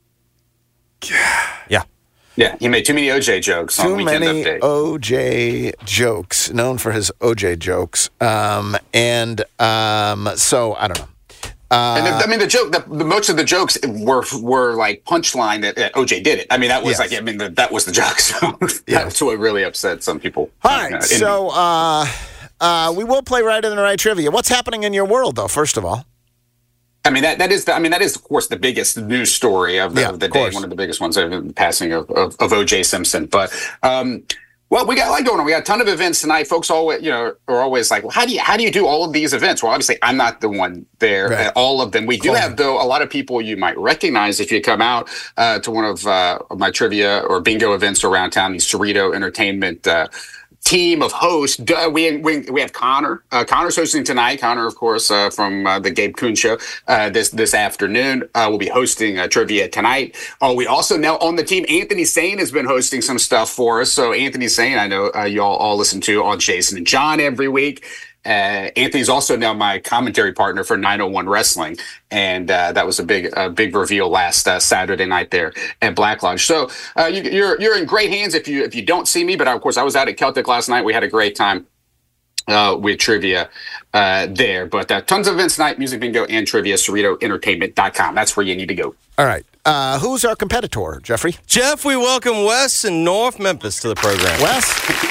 Yeah. Yeah, he made too many O J jokes on Too Weekend many Update. O J jokes, known for his O J jokes. Um, and um, so, I don't know. Uh, and the, I mean, the joke, the, the most of the jokes were were like punchline that, that O J did it. I mean, that was yes. like, I mean, the, that was the joke. So yeah. that's what really upset some people. All right, uh, so uh, uh, we will play right in the right trivia. What's happening in your world, though? First of all, I mean that that is the, I mean that is of course the biggest news story of the, yeah, of the of day, course. one of the biggest ones of the passing of, of, of O J Simpson. But um, well, we got a lot going on. We got a ton of events tonight. Folks always, you know, are always like, well, how do you how do you do all of these events? Well, obviously, I'm not the one there right. at all of them. We Cool. do have, though, a lot of people you might recognize if you come out uh, to one of, uh, of my trivia or bingo events around town. The Cerrito Entertainment uh, team of hosts. Uh, we, we we have Connor. Uh, Connor's hosting tonight. Connor, of course, uh, from uh, the Gabe Kuhn Show. Uh, this this afternoon, uh, we'll be hosting uh, trivia tonight. Oh, we also now on the team. Anthony Sane has been hosting some stuff for us. So Anthony Sane, I know uh, y'all all listen to on Jason and John every week. Uh, Anthony's also now my commentary partner for nine oh one Wrestling, and uh, that was a big, a big reveal last uh, Saturday night there at Black Lodge. So uh, you, you're you're in great hands if you if you don't see me. But of course, I was out at Celtic last night. We had a great time. uh, with trivia uh, there. But uh, tons of events tonight, music bingo and trivia, Cerrito Entertainment dot com. That's where you need to go. All right. Uh, who's our competitor, Jeffrey? Jeff, we welcome Wes in North Memphis to the program. Wes?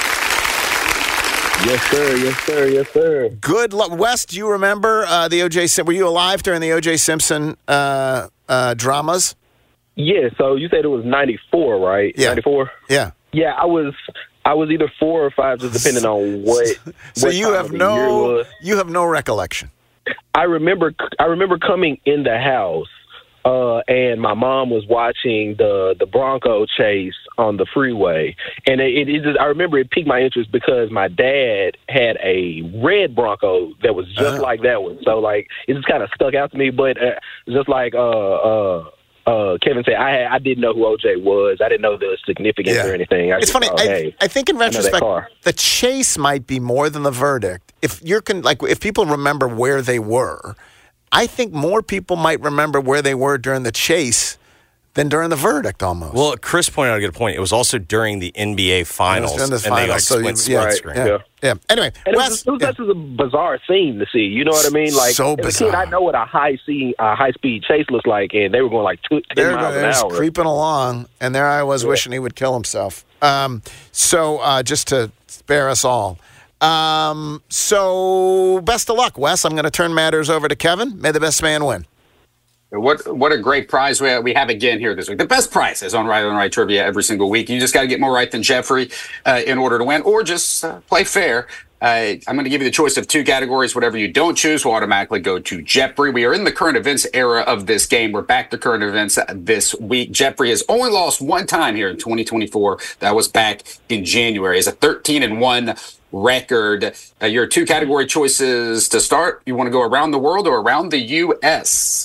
Yes, sir. Yes, sir. Yes, sir. Good luck. Wes, do you remember uh, the O J Simpson? Were you alive during the O J Simpson uh, uh, dramas? Yeah, so you said it was ninety-four, right? Yeah. ninety-four? Yeah. Yeah, I was I was either four or five, just depending on what. So what you time have of the year it no was. you have no recollection. I remember I remember coming in the house, uh, and my mom was watching the the Bronco chase on the freeway, and it, it just I remember it piqued my interest because my dad had a red Bronco that was just Uh-huh. like that one. So like it just kind of stuck out to me. But uh, just like uh uh. Uh, Kevin said, I had, I didn't know who O J was. I didn't know the significance Yeah. or anything. I It's just funny. thought, I, hey, I think in I know that retrospect, car. the chase might be more than the verdict. If you're con- like, if people remember where they were, I think more people might remember where they were during the chase than during the verdict. Almost. Well, Chris pointed out a good point. It was also during the N B A finals. It was during the and they, like, finals, so split you- split yeah, screen. yeah. Yeah. Anyway, And it Wes, was, it was just a bizarre scene to see. You know what I mean? Like So as a bizarre. kid, I know what a high scene, a high speed chase looks like, and they were going like two, ten they're miles an just hour. creeping along, and there I was wishing he would kill himself. Um, so uh, just to spare us all. Um, so best of luck, Wes. I'm going to turn matters over to Kevin. May the best man win. What what a great prize we we have again here this week. The best prize is on Right on Right Trivia every single week. You just got to get more right than Jeffrey uh, in order to win, or just uh, play fair. Uh, I'm going to give you the choice of two categories. Whatever you don't choose will automatically go to Jeffrey. We are in the current events era of this game. We're back to current events this week. Jeffrey has only lost one time here in twenty twenty-four. That was back in January. It's a thirteen and one record. Uh, your two category choices to start. You want to go around the world or around the U S?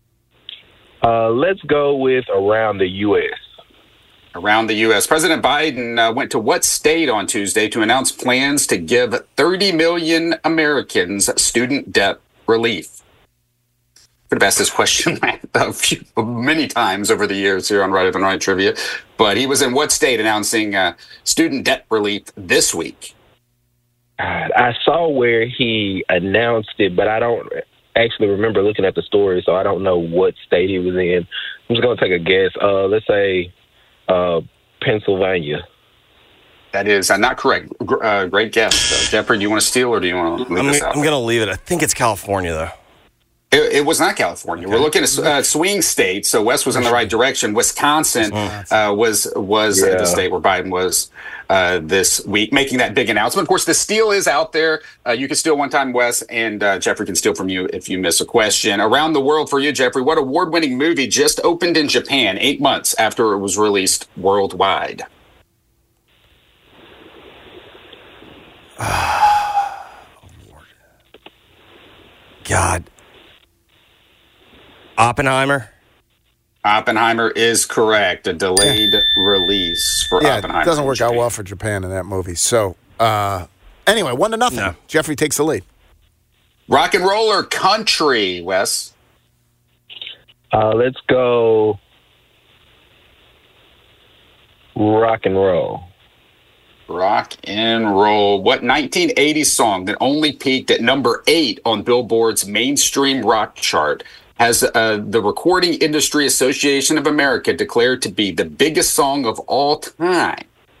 Uh, let's go with around the U S. Around the U S. President Biden uh, went to what state on Tuesday to announce plans to give thirty million Americans student debt relief? Could have asked this question a few, many times over the years here on Right on Right Trivia. But he was in what state announcing uh, student debt relief this week? I saw where he announced it, but I don't actually remember looking at the story, so I don't know what state he was in. I'm just going to take a guess. Uh, let's say uh, Pennsylvania. That is uh, not correct. Gr- uh, great guess. Uh, Jeffrey, do you want to steal or do you want to leave I'm, this out? I'm going to leave it. I think it's California, though. It, it was not California. We're looking at uh, swing states. So Wes was in the right direction. Wisconsin uh, was was Yeah. the state where Biden was uh, this week, making that big announcement. Of course, the steal is out there. Uh, you can steal one time, Wes, and uh, Jeffrey can steal from you if you miss a question. Around the world for you, Jeffrey, what award-winning movie just opened in Japan eight months after it was released worldwide? God. Oppenheimer? Oppenheimer is correct. A delayed release for Yeah, Oppenheimer. it doesn't work out well for Japan in that movie. So, uh, anyway, one to nothing. No. Jeffrey takes the lead. Rock and roll or country, Wes? Uh, let's go rock and roll. Rock and roll. What nineteen eighties song that only peaked at number eight on Billboard's mainstream rock chart has uh, the Recording Industry Association of America declared to be the biggest song of all time?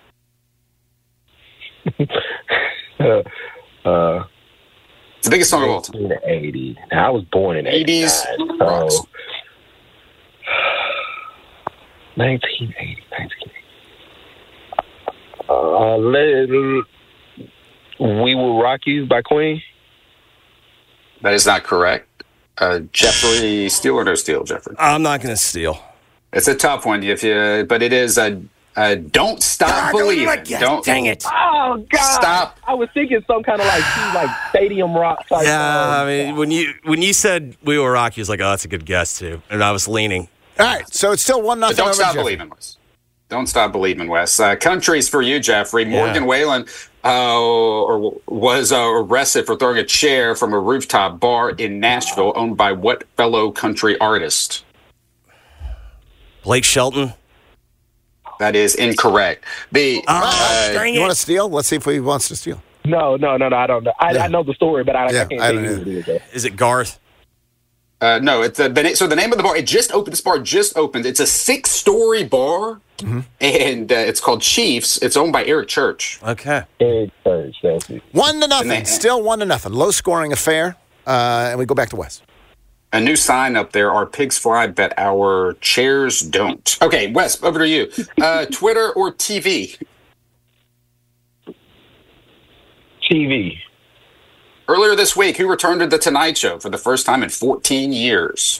uh, uh, It's the biggest song of all time. nineteen eighty. Now, I was born in eighties eighty-nine, rock so song. nineteen eighty, nineteen eighty. Uh, let, We Will Rock You by Queen. That is not correct. Uh, Jeffrey, steal or no steal, Jeffrey? I'm not going to steal. It's a tough one, if you, but it is a, a Don't Stop Believing. Don't Dang it. Oh God! Stop. I was thinking some kind of like like stadium rock type. Yeah, song. I mean, when you when you said We Will Rock You, I was like, oh, that's a good guess, too. And I was leaning. All right, so it's still one But nothing. don't over stop Jeffrey. believing, Wes. Don't stop believing, Wes. Uh, countries for you, Jeffrey. Morgan Wallen uh, or was uh, arrested for throwing a chair from a rooftop bar in Nashville, owned by what fellow country artist? Blake Shelton. That is incorrect. The uh, You want to steal? Let's see if he wants to steal. No, no, no, no. I don't know. I, Yeah. I know the story, but I, Yeah, I can't I tell don't you know. who it is. though. Is it Garth? Uh, no, it's uh, the na- so the name of the bar. It just opened. This bar just opened. It's a six-story bar, Mm-hmm. and uh, it's called Chiefs. It's owned by Eric Church. Okay. Eric Church. That's it. One to nothing. And they- Still one to nothing. Low scoring affair. Uh, and we go back to Wes. A new sign up there: "Our pigs fly, but our chairs don't." Okay, Wes, over to you. Uh, Twitter or T V? T V. Earlier this week, who returned to the Tonight Show for the first time in fourteen years?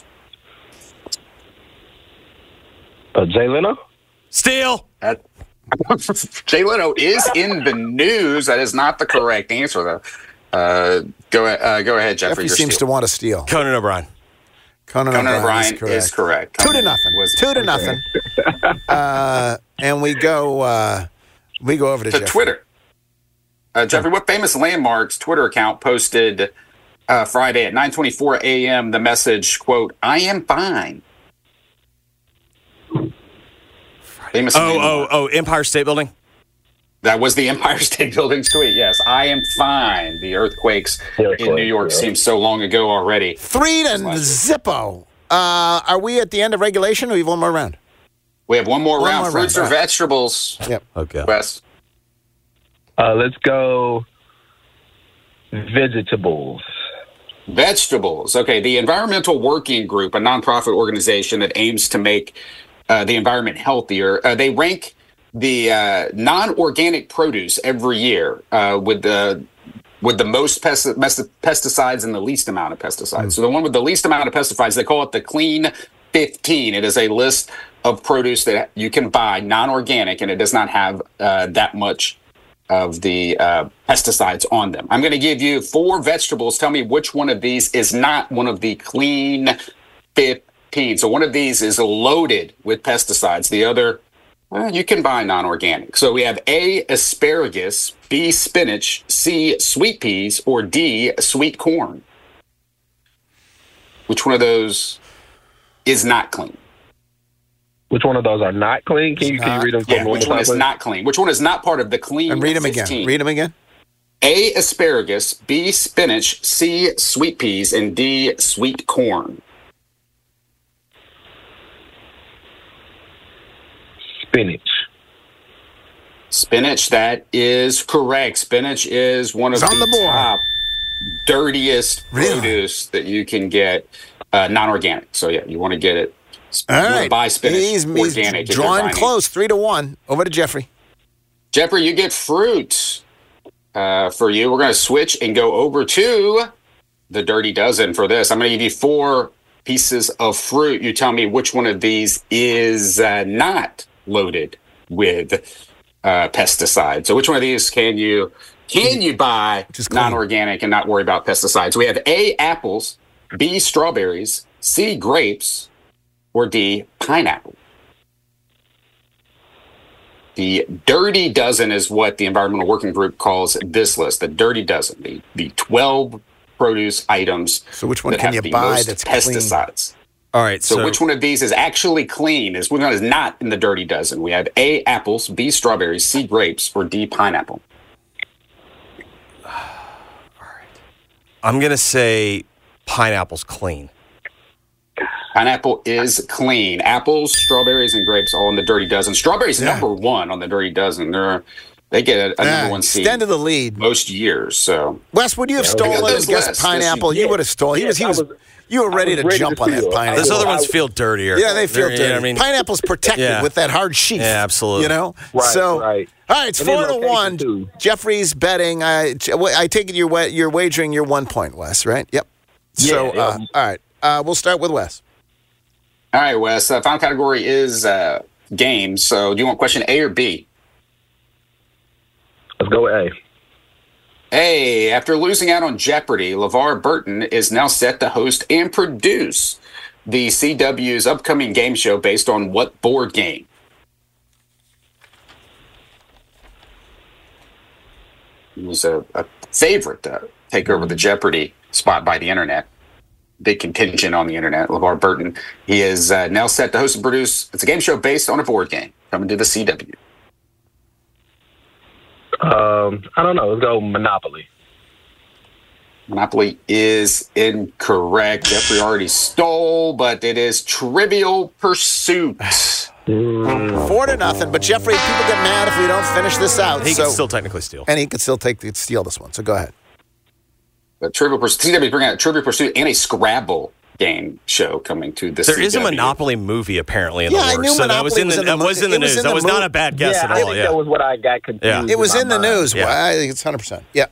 Uh, Jay Leno. Steal. That, Jay Leno is in the news. That is not the correct answer, though. Uh, go, uh, go ahead, Jeffrey. Jeffrey your seems steal. to want to steal. Conan O'Brien. Conan, Conan O'Brien, O'Brien is correct. is correct. Two to Conan nothing. was- Two to nothing. uh, and we go. Uh, we go over to, to Jeffrey. Twitter. Uh, Jeffrey, what famous landmarks Twitter account posted uh, Friday at nine twenty-four a.m. the message, quote, "I am fine"? Famous Oh, landmark. oh, oh, Empire State Building. That was the Empire State Building's tweet. Yes, I am fine. The earthquakes in New York yeah. seem so long ago already. Three to Zippo. Uh, are we at the end of regulation, or we have one more round? We have one more One round. more Fruits round. or All right. vegetables? Yep. Okay. Wes. Uh, let's go. Vegetables. Vegetables. Okay, the Environmental Working Group, a nonprofit organization that aims to make uh, the environment healthier, uh, they rank the uh, non-organic produce every year uh, with the with the most pesti- mes- pesticides and the least amount of pesticides. So the one with the least amount of pesticides, they call it the Clean fifteen. It is a list of produce that you can buy non-organic, and it does not have uh, that much of the uh, pesticides on them. I'm going to give you four vegetables. Tell me which one of these is not one of the Clean fifteen. So one of these is loaded with pesticides. The other, well, you can buy non-organic. So we have A, asparagus, B, spinach, C, sweet peas, or D, sweet corn. Which one of those is not clean? Which one of those are not clean? Can you, can you read them for Yeah, me one which more one time, is please? not clean? Which one is not part of the Clean And read them fifteen? again. Read them again. A, asparagus, B, spinach, C, sweet peas, and D, sweet corn. Spinach. Spinach, that is correct. Spinach is one of It's on the, the board. top dirtiest Really? produce that you can get uh, non-organic. So yeah, you want to get it. All you want right. to buy spinach He's, he's organic. if you're drawing buying it. close. Three to one. Over to Jeffrey. Jeffrey, you get fruit uh, for you. We're going to switch and go over to the Dirty Dozen for this. I'm going to give you four pieces of fruit. You tell me which one of these is uh, not loaded with uh, pesticides. So which one of these can you can you buy non-organic and not worry about pesticides? We have A, apples, B, strawberries, C, grapes, or D, pineapple. The Dirty Dozen is what the Environmental Working Group calls this list. The Dirty Dozen, the, the twelve produce items. So which one that can have you the buy most that's clean? pesticides. All right. So, So, which one of these is actually clean? Is which one is not in the Dirty Dozen? We have A, apples, B, strawberries, C, grapes, or D, pineapple. I'm going to say pineapple's clean. Pineapple is clean. Apples, strawberries, and grapes all in the Dirty Dozen. Strawberries Yeah. number one on the Dirty Dozen. They're they get a, a Yeah, number one seed extended the lead. most years. So Wes, would you have Yeah, stolen look at and those guessed lists. pineapple? Yes, you You would have stolen. He was. He Yes, was. I was- You were ready was to ready jump to on that steal. pineapple. Those other I- ones feel dirtier. Yeah, they feel They're- dirty. yeah, I mean, Pineapple's protected Yeah. with that hard sheath. Yeah, absolutely. You know, Right, so right. all right, it's And in four to location, one. too. Jeffrey's betting. I I take it you're wa- you're wagering your one point, Wes. Right? Yep. So Yeah, uh, yeah. all right, uh, we'll start with Wes. all right, Wes. Uh, final category is uh, games. So do you want question A or B? Let's go with A. A, after losing out on Jeopardy, LeVar Burton is now set to host and produce the C W's upcoming game show based on what board game? He was a, a favorite to take over the Jeopardy spot by the internet. Big contingent on the internet. LeVar Burton. He is uh, now set to host and produce. It's a game show based on a board game coming to the C W. Um, I don't know. Let's go Monopoly. Monopoly is incorrect. Jeffrey already stole, but it is Trivial Pursuit. Four to nothing. But Jeffrey, people get mad if we don't finish this out. He so, can still technically steal. And he can still take the, steal this one. So go ahead. The Trivial Pursuit. He's going to be bringing out Trivial Pursuit and a Scrabble game show coming to this. There is a C W. Monopoly movie apparently in Yeah, the I works. knew so that was Monopoly in the, was in the that was in the mo- it was news. in That the was mo- not a bad guess yeah, at I all. think Yeah. that was what I got confused. Yeah. It was in the my mind. news. Yeah. Well, I think it's one hundred percent. Yeah.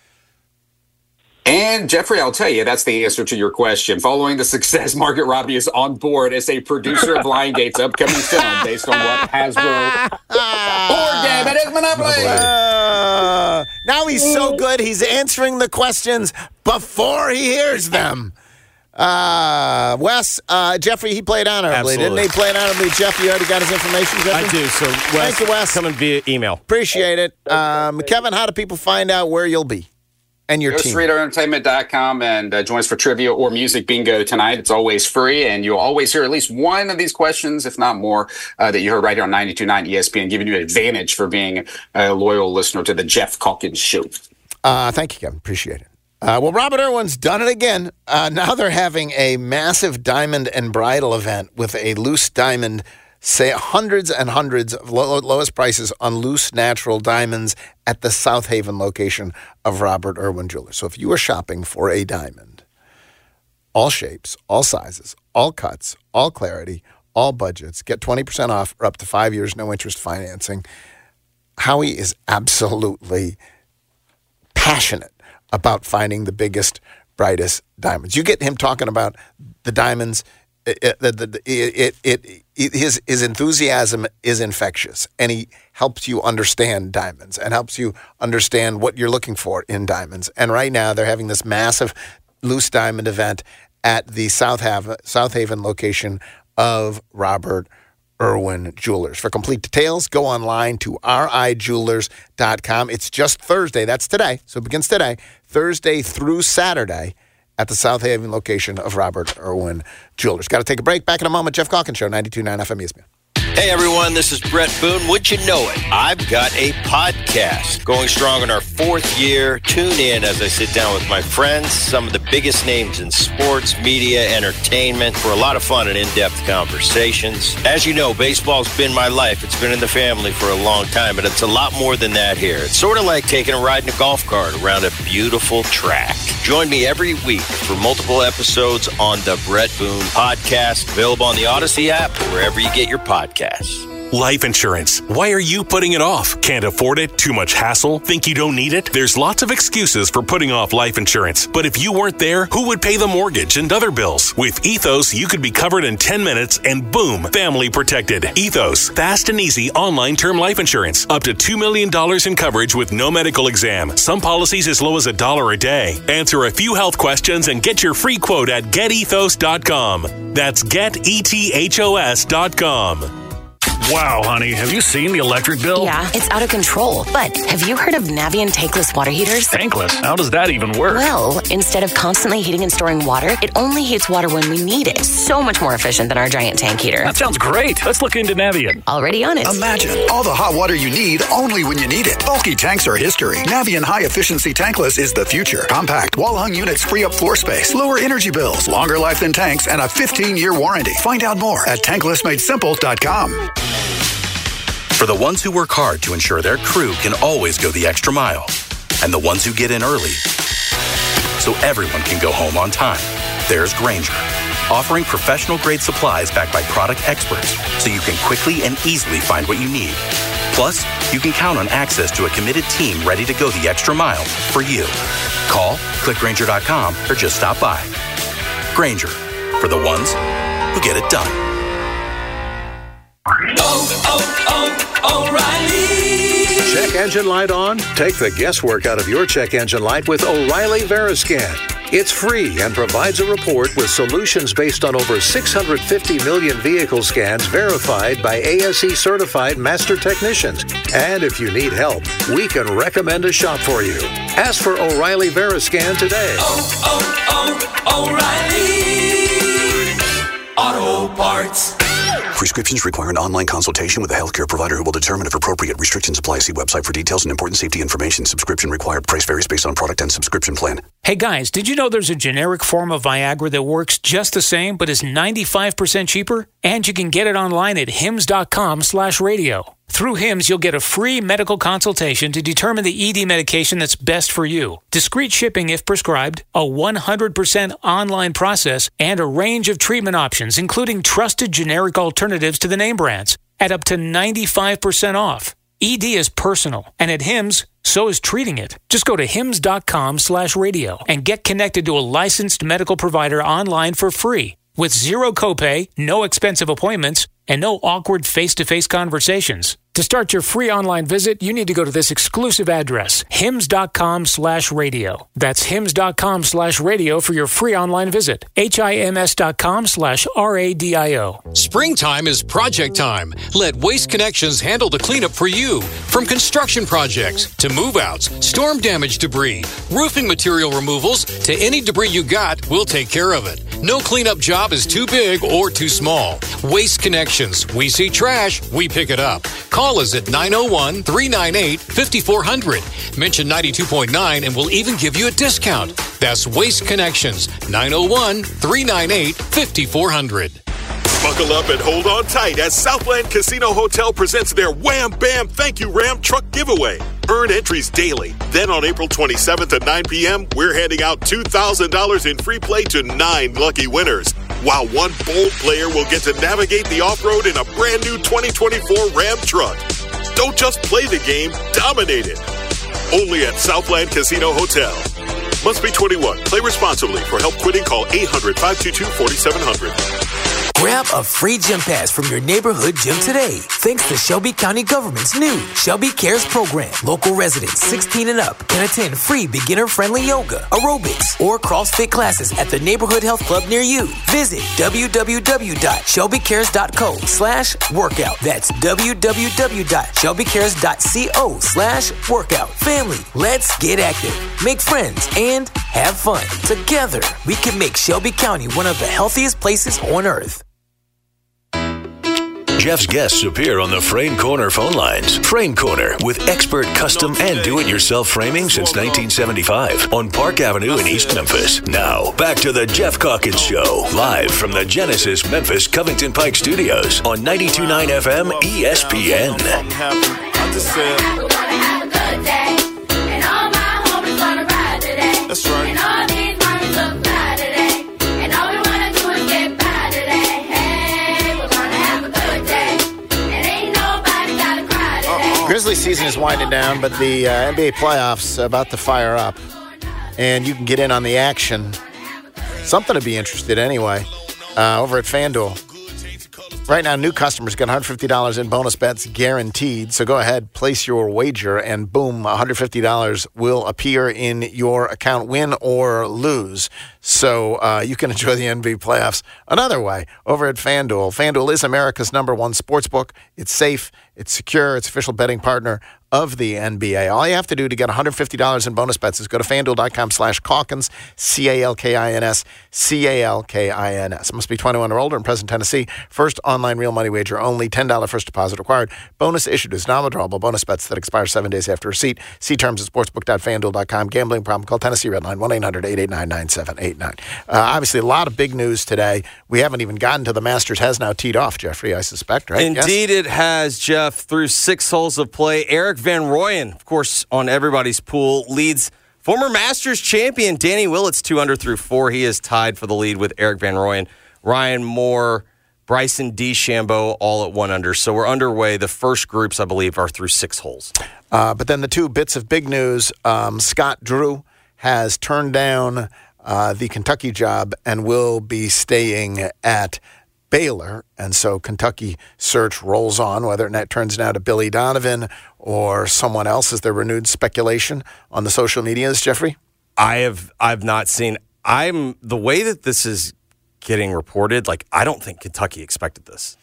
And Jeffrey, I'll tell you, that's the answer to your question. Following the success, Margaret Robbie is on board as a producer of Liongate's upcoming film based on what Hasbro board game. It is Monopoly. Uh, now he's so good, he's answering the questions before he hears them. Uh, Wes, uh, Jeffrey, he played honorably, Absolutely. didn't he? Played honorably. Jeff, you already got his information, Jeffrey? I do. So Wes, Thank you, Wes. coming via email. Appreciate it. Um, Kevin, how do people find out where you'll be and your Go to team? Cerrito Entertainment dot com and uh, join us for trivia or music bingo tonight. It's always free, and you'll always hear at least one of these questions, if not more, uh, that you heard right here on ninety-two point nine E S P N, giving you an advantage for being a loyal listener to the Jeff Calkins Show. Uh, thank you, Kevin. Appreciate it. Uh, well, Robert Irwin's done it again. Uh, now they're having a massive diamond and bridal event with a loose diamond, say hundreds and hundreds of low, lowest prices on loose natural diamonds at the South Haven location of Robert Irwin Jewelers. So if you are shopping for a diamond, all shapes, all sizes, all cuts, all clarity, all budgets, get twenty percent off or up to five years, no interest financing. Howie is absolutely passionate about finding the biggest, brightest diamonds. You get him talking about the diamonds. It, it, it, it, it, it, his his enthusiasm is infectious, and he helps you understand diamonds and helps you understand what you're looking for in diamonds. And right now, they're having this massive loose diamond event at the South Haven, South Haven location of Robert Irwin Jewelers. For complete details, go online to r i jewelers dot com. It's just Thursday. That's today. So it begins today, Thursday through Saturday at the South Haven location of Robert Irwin Jewelers. Got to take a break. Back in a moment. Jeff Calkins Show, ninety-two point nine F M E S P N. Hey everyone, this is Brett Boone. Would you know it? I've got a podcast going strong in our fourth year. Tune in as I sit down with my friends, some of the biggest names in sports, media, entertainment, for a lot of fun and in-depth conversations. As you know, baseball's been my life. It's been in the family for a long time, but it's a lot more than that here. It's sort of like taking a ride in a golf cart around a beautiful track. Join me every week for multiple episodes on the Brett Boone Podcast, available on the Odyssey app or wherever you get your podcasts. Life insurance. Why are you putting it off? Can't afford it? Too much hassle? Think you don't need it? There's lots of excuses for putting off life insurance. But if you weren't there, who would pay the mortgage and other bills? With Ethos, you could be covered in ten minutes and boom, family protected. Ethos, fast and easy online term life insurance. Up to two million dollars in coverage with no medical exam. Some policies as low as a dollar a day. Answer a few health questions and get your free quote at get ethos dot com. That's get ethos dot com. Wow, honey, have you seen the electric bill? Yeah, it's out of control. But have you heard of Navien tankless water heaters? Tankless? How does that even work? Well, instead of constantly heating and storing water, it only heats water when we need it. So much more efficient than our giant tank heater. That sounds great. Let's look into Navien. Already on it. Imagine all the hot water you need only when you need it. Bulky tanks are history. Navien High Efficiency Tankless is the future. Compact, wall-hung units free up floor space, lower energy bills, longer life than tanks, and a fifteen-year warranty. Find out more at tankless made simple dot com. For the ones who work hard to ensure their crew can always go the extra mile, and the ones who get in early so everyone can go home on time, there's Grainger, offering professional-grade supplies backed by product experts so you can quickly and easily find what you need. Plus, you can count on access to a committed team ready to go the extra mile for you. Call, click Grainger dot com, or just stop by. Grainger, for the ones who get it done. Oh, oh, oh, O'Reilly. Check engine light on? Take the guesswork out of your check engine light with O'Reilly Veriscan. It's free and provides a report with solutions based on over six hundred fifty million vehicle scans verified by A S E certified master technicians. And if you need help, we can recommend a shop for you. Ask for O'Reilly Veriscan today. Oh, oh, oh, O'Reilly Auto Parts. Prescriptions require an online consultation with a healthcare provider who will determine if appropriate. Restrictions apply. See website for details and important safety information. Subscription required. Price varies based on product and subscription plan. Hey guys, did you know there's a generic form of Viagra that works just the same but is ninety-five percent cheaper? And you can get it online at hims.com slash radio. Through Hims, you'll get a free medical consultation to determine the E D medication that's best for you. Discreet shipping if prescribed, a one hundred percent online process, and a range of treatment options, including trusted generic alternatives to the name brands, at up to ninety-five percent off. E D is personal, and at Hims, so is treating it. Just go to hims.com slash radio and get connected to a licensed medical provider online for free with zero copay, no expensive appointments, and no awkward face-to-face conversations. To start your free online visit, you need to go to this exclusive address, hims.com slash radio. That's hims.com slash radio for your free online visit. H-I-M-S.com slash R-A-D-I-O. Springtime is project time. Let Waste Connections handle the cleanup for you. From construction projects to move-outs, storm damage debris, roofing material removals, to any debris you got, we'll take care of it. No cleanup job is too big or too small. Waste Connections. We see trash, we pick it up. Call us at nine oh one, three nine eight, five four zero zero. Mention ninety-two point nine and we'll even give you a discount. That's Waste Connections. nine oh one, three nine eight, five four zero zero. Buckle up and hold on tight as Southland Casino Hotel presents their Wham Bam Thank You Ram Truck Giveaway. Earn entries daily. Then on April twenty-seventh at nine p.m., we're handing out two thousand dollars in free play to nine lucky winners, while one bold player will get to navigate the off-road in a brand new twenty twenty-four Ram truck. Don't just play the game, dominate it. Only at Southland Casino Hotel. Must be twenty-one. Play responsibly. For help quitting, call eight hundred, five two two, four seven zero zero. Grab a free gym pass from your neighborhood gym today. Thanks to Shelby County Government's new Shelby Cares program. Local residents sixteen and up can attend free beginner-friendly yoga, aerobics, or CrossFit classes at the neighborhood health club near you. Visit www.shelbycares.co slash workout. That's www.shelbycares.co slash workout. Family, let's get active, make friends, and have fun. Together, we can make Shelby County one of the healthiest places on earth. Jeff's guests appear on the Frame Corner phone lines. Frame Corner, with expert custom and do-it-yourself framing since nineteen seventy-five on Park Avenue in East Memphis. Now, back to the Jeff Calkins Show, live from the Genesis Memphis Covington Pike Studios on ninety-two point nine F M E S P N. That's right. Grizzly season is winding down, but the uh, N B A playoffs are about to fire up, and you can get in on the action. Something to be interested anyway, uh, over at FanDuel. Right now, new customers get one hundred fifty dollars in bonus bets guaranteed. So go ahead, place your wager, and boom, one hundred fifty dollars will appear in your account, win or lose. So uh, you can enjoy the N B A playoffs another way over at FanDuel. FanDuel is America's number one sportsbook. It's safe, it's secure, it's official betting partner of the N B A. All you have to do to get one hundred fifty dollars in bonus bets is go to FanDuel.com slash Calkins, C A L K I N S, C A L K I N S. Must be twenty-one or older in present Tennessee. First online real money wager only. ten dollars first deposit required. Bonus issued is non-withdrawable bonus bets that expire seven days after receipt. See terms at sportsbook dot fan duel dot com. Gambling problem? Call Tennessee Redline, one eight hundred, eight eight nine, nine seven eight nine. Uh, obviously, a lot of big news today. We haven't even gotten to the Masters. Has now teed off, Jeffrey, I suspect, right? Indeed, yes? It has, Jeff. Through six holes of play, Erik van Rooyen, of course, on everybody's pool, leads former Masters champion Danny Willits two under through four. He is tied for the lead with Erik van Rooyen. Ryan Moore, Bryson DeChambeau, all at one under. So we're underway. The first groups, I believe, are through six holes. Uh, but then the two bits of big news, um, Scott Drew has turned down uh, the Kentucky job and will be staying at Baylor. And so Kentucky search rolls on, whether it turns now to Billy Donovan or someone else. Is there renewed speculation on the social medias, Jeffrey? I have I've not seen. I'm the way that this is getting reported, like, I don't think Kentucky expected this.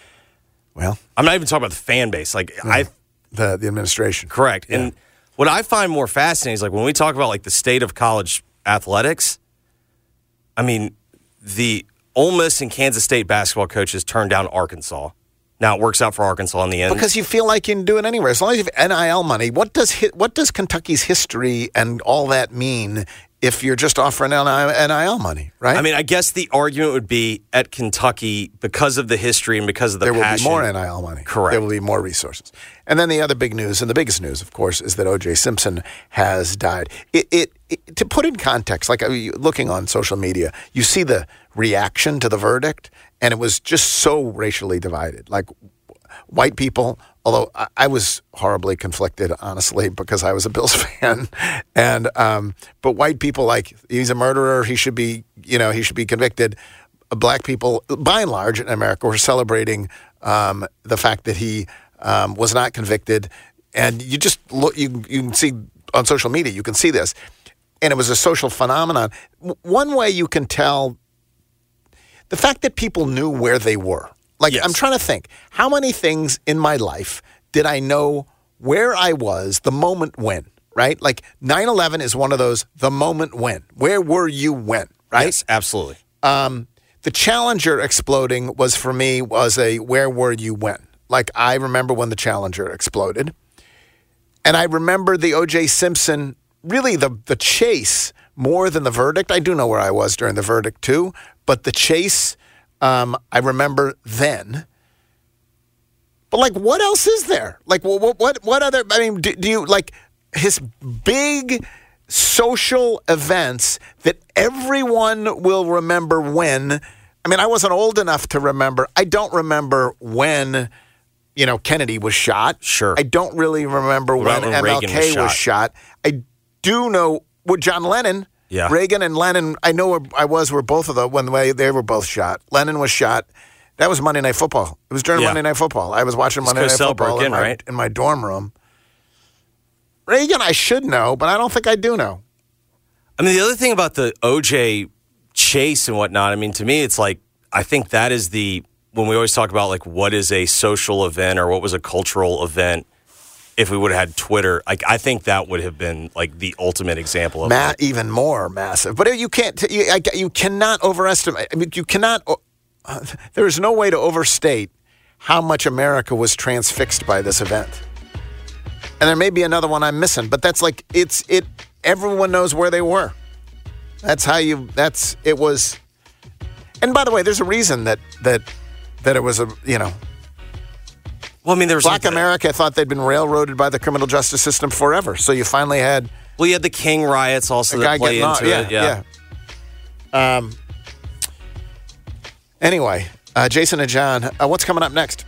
Well, I'm not even talking about the fan base. Like, yeah, I the the administration. Correct. Yeah. And what I find more fascinating is, like, when we talk about, like, the state of college athletics, I mean, the Ole Miss and Kansas State basketball coaches turned down Arkansas. Now it works out for Arkansas in the end. Because you feel like you can do it anywhere. As long as you have N I L money, what does what does Kentucky's history and all that mean if you're just offering N I L money, right? I mean, I guess the argument would be at Kentucky, because of the history and because of the there passion. There will be more N I L money. Correct. There will be more resources. And then the other big news, and the biggest news, of course, is that O J Simpson has died. It, it, it to put in context, like looking on social media, you see the reaction to the verdict, and it was just so racially divided. Like white people, although I, I was horribly conflicted, honestly, because I was a Bills fan, and um, but white people, like, he's a murderer, he should be, you know, he should be convicted. Black people, by and large, in America, were celebrating um, the fact that he um, was not convicted, and you just look, you you can see on social media, you can see this, and it was a social phenomenon. W- one way you can tell the fact that people knew where they were. Like, yes. I'm trying to think, how many things in my life did I know where I was the moment when, right? Like, nine eleven is one of those, the moment when. Where were you when, right? Yes, absolutely. Um, the Challenger exploding was, for me, was a where were you when. Like, I remember when the Challenger exploded. And I remember the O J Simpson, really the, the chase more than the verdict. I do know where I was during the verdict, too. But the chase... Um, I remember then, but like, what else is there? Like, what, what, what other? I mean, do, do you like his big social events that everyone will remember when? I mean, I wasn't old enough to remember. I don't remember when, you know, Kennedy was shot. Sure. I don't really remember when, when M L K was shot. was shot. I do know what John Lennon. Yeah. Reagan and Lennon, I know where I was where both of them, when they were both shot. Lennon was shot. That was Monday Night Football. It was during yeah. Monday Night Football. I was watching Monday Night Football in, in, my, right? in my dorm room. Reagan, I should know, but I don't think I do know. I mean, the other thing about the O J chase and whatnot, I mean, to me, it's like, I think that is the, when we always talk about, like, what is a social event or what was a cultural event, if we would have had Twitter, like, I think that would have been like the ultimate example of Ma- that. Even more massive. But you can't, you, I, you cannot overestimate. I mean, you cannot. Uh, there is no way to overstate how much America was transfixed by this event. And there may be another one I'm missing, but that's like it's it. Everyone knows where they were. That's how you. That's it was. And by the way, there's a reason that that that it was a you know. Well, I mean, there was Black like America thought they'd been railroaded by the criminal justice system forever. So you finally had. Well, you had the King riots also that play into on, yeah, it. Yeah. yeah. Um. Anyway, uh, Jason and John, uh, what's coming up next?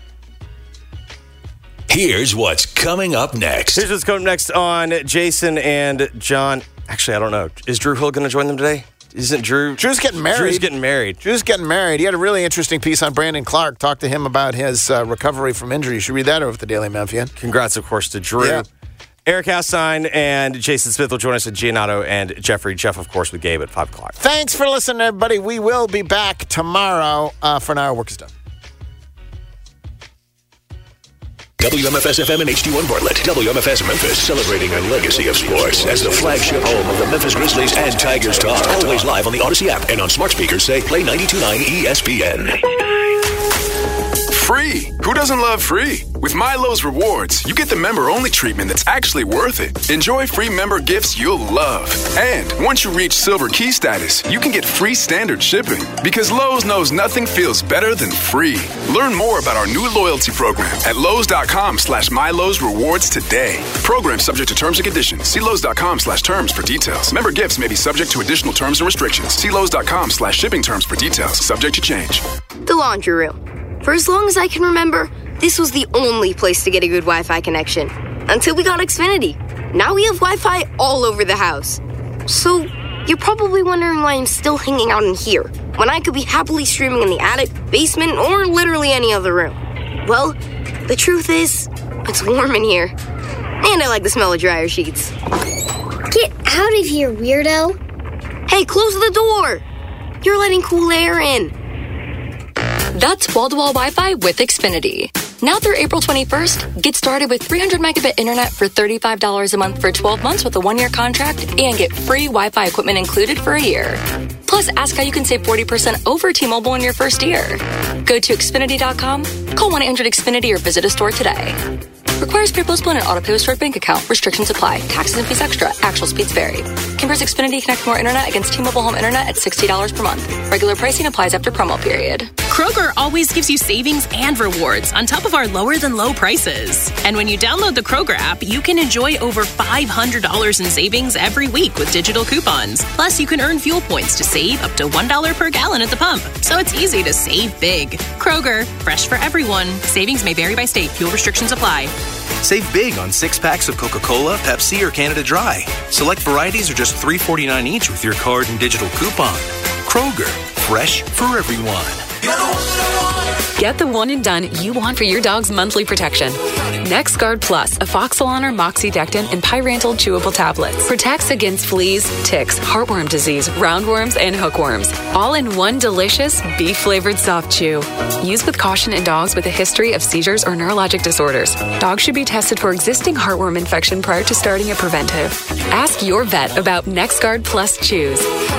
Here's what's coming up next. Here's what's coming up next on Jason and John. Actually, I don't know. Is Drew Hill going to join them today? Isn't Drew? Drew's getting married. Drew's getting married. Drew's getting married. He had a really interesting piece on Brandon Clark. Talked to him about his uh, recovery from injury. You should read that over at the Daily Memphian. Congrats, of course, to Drew. Yeah. Eric Hastine and Jason Smith will join us at Giannato and Jeffrey. Jeff, of course, with Gabe at five o'clock. Thanks for listening, everybody. We will be back tomorrow. Uh, for now, our work is done. W M F S F M and H D one Bartlett. W M F S Memphis, celebrating a legacy of sports as the flagship home of the Memphis Grizzlies and Tigers talk. Always live on the Odyssey app and on smart speakers. Say play ninety-two point nine E S P N. Free. Who doesn't love free? With Milo's Rewards, you get the member-only treatment that's actually worth it. Enjoy free member gifts you'll love. And once you reach Silver Key status, you can get free standard shipping. Because Lowe's knows nothing feels better than free. Learn more about our new loyalty program at Lowe's.com slash Milo's Rewards today. Program subject to terms and conditions. See Lowe's.com slash terms for details. Member gifts may be subject to additional terms and restrictions. See Lowe's.com slash shipping terms for details. Subject to change. The laundry room. For as long as I can remember, this was the only place to get a good Wi-Fi connection. Until we got Xfinity. Now we have Wi-Fi all over the house. So, you're probably wondering why I'm still hanging out in here, when I could be happily streaming in the attic, basement, or literally any other room. Well, the truth is, it's warm in here. And I like the smell of dryer sheets. Get out of here, weirdo. Hey, close the door! You're letting cool air in. That's wall-to-wall Wi-Fi with Xfinity. Now through April twenty-first, get started with three hundred megabit internet for thirty-five dollars a month for twelve months with a one-year contract and get free Wi-Fi equipment included for a year. Plus, ask how you can save forty percent over T-Mobile in your first year. Go to Xfinity dot com, call one eight hundred X Finity or visit a store today. Requires pre-postponed and auto-pay stored bank account. Restrictions apply. Taxes and fees extra. Actual speeds vary. Compares Xfinity Connect More Internet against T-Mobile Home Internet at sixty dollars per month. Regular pricing applies after promo period. Kroger always gives you savings and rewards on top of our lower-than-low prices. And when you download the Kroger app, you can enjoy over five hundred dollars in savings every week with digital coupons. Plus, you can earn fuel points to save up to one dollar per gallon at the pump. So it's easy to save big. Kroger, fresh for everyone. Savings may vary by state. Fuel restrictions apply. Save big on six-packs of Coca-Cola, Pepsi, or Canada Dry. Select varieties are just three dollars and forty-nine cents each with your card and digital coupon. Kroger, fresh for everyone. Get the one and done you want for your dog's monthly protection. NexGard Plus, a Foxalarm, Moxidectin, and Pyrantel chewable tablets. Protects against fleas, ticks, heartworm disease, roundworms, and hookworms. All in one delicious, beef-flavored soft chew. Use with caution in dogs with a history of seizures or neurologic disorders. Dogs should be tested for existing heartworm infection prior to starting a preventive. Ask your vet about NexGard Plus Chews.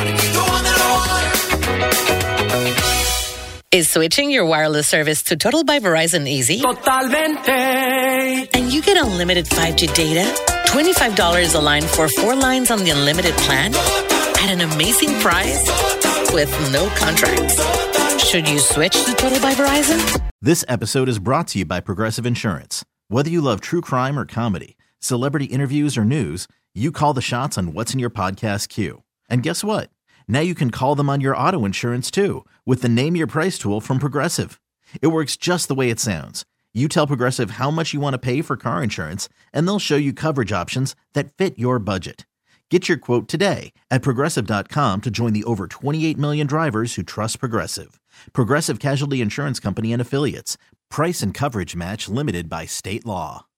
Is switching your wireless service to Total by Verizon easy? Totalmente. And you get unlimited five G data, twenty-five dollars a line for four lines on the unlimited plan, at an amazing price with no contracts. Should you switch to Total by Verizon? This episode is brought to you by Progressive Insurance. Whether you love true crime or comedy, celebrity interviews or news, you call the shots on what's in your podcast queue. And guess what? Now you can call them on your auto insurance too with the Name Your Price tool from Progressive. It works just the way it sounds. You tell Progressive how much you want to pay for car insurance, and they'll show you coverage options that fit your budget. Get your quote today at Progressive dot com to join the over twenty-eight million drivers who trust Progressive. Progressive Casualty Insurance Company and Affiliates. Price and coverage match limited by state law.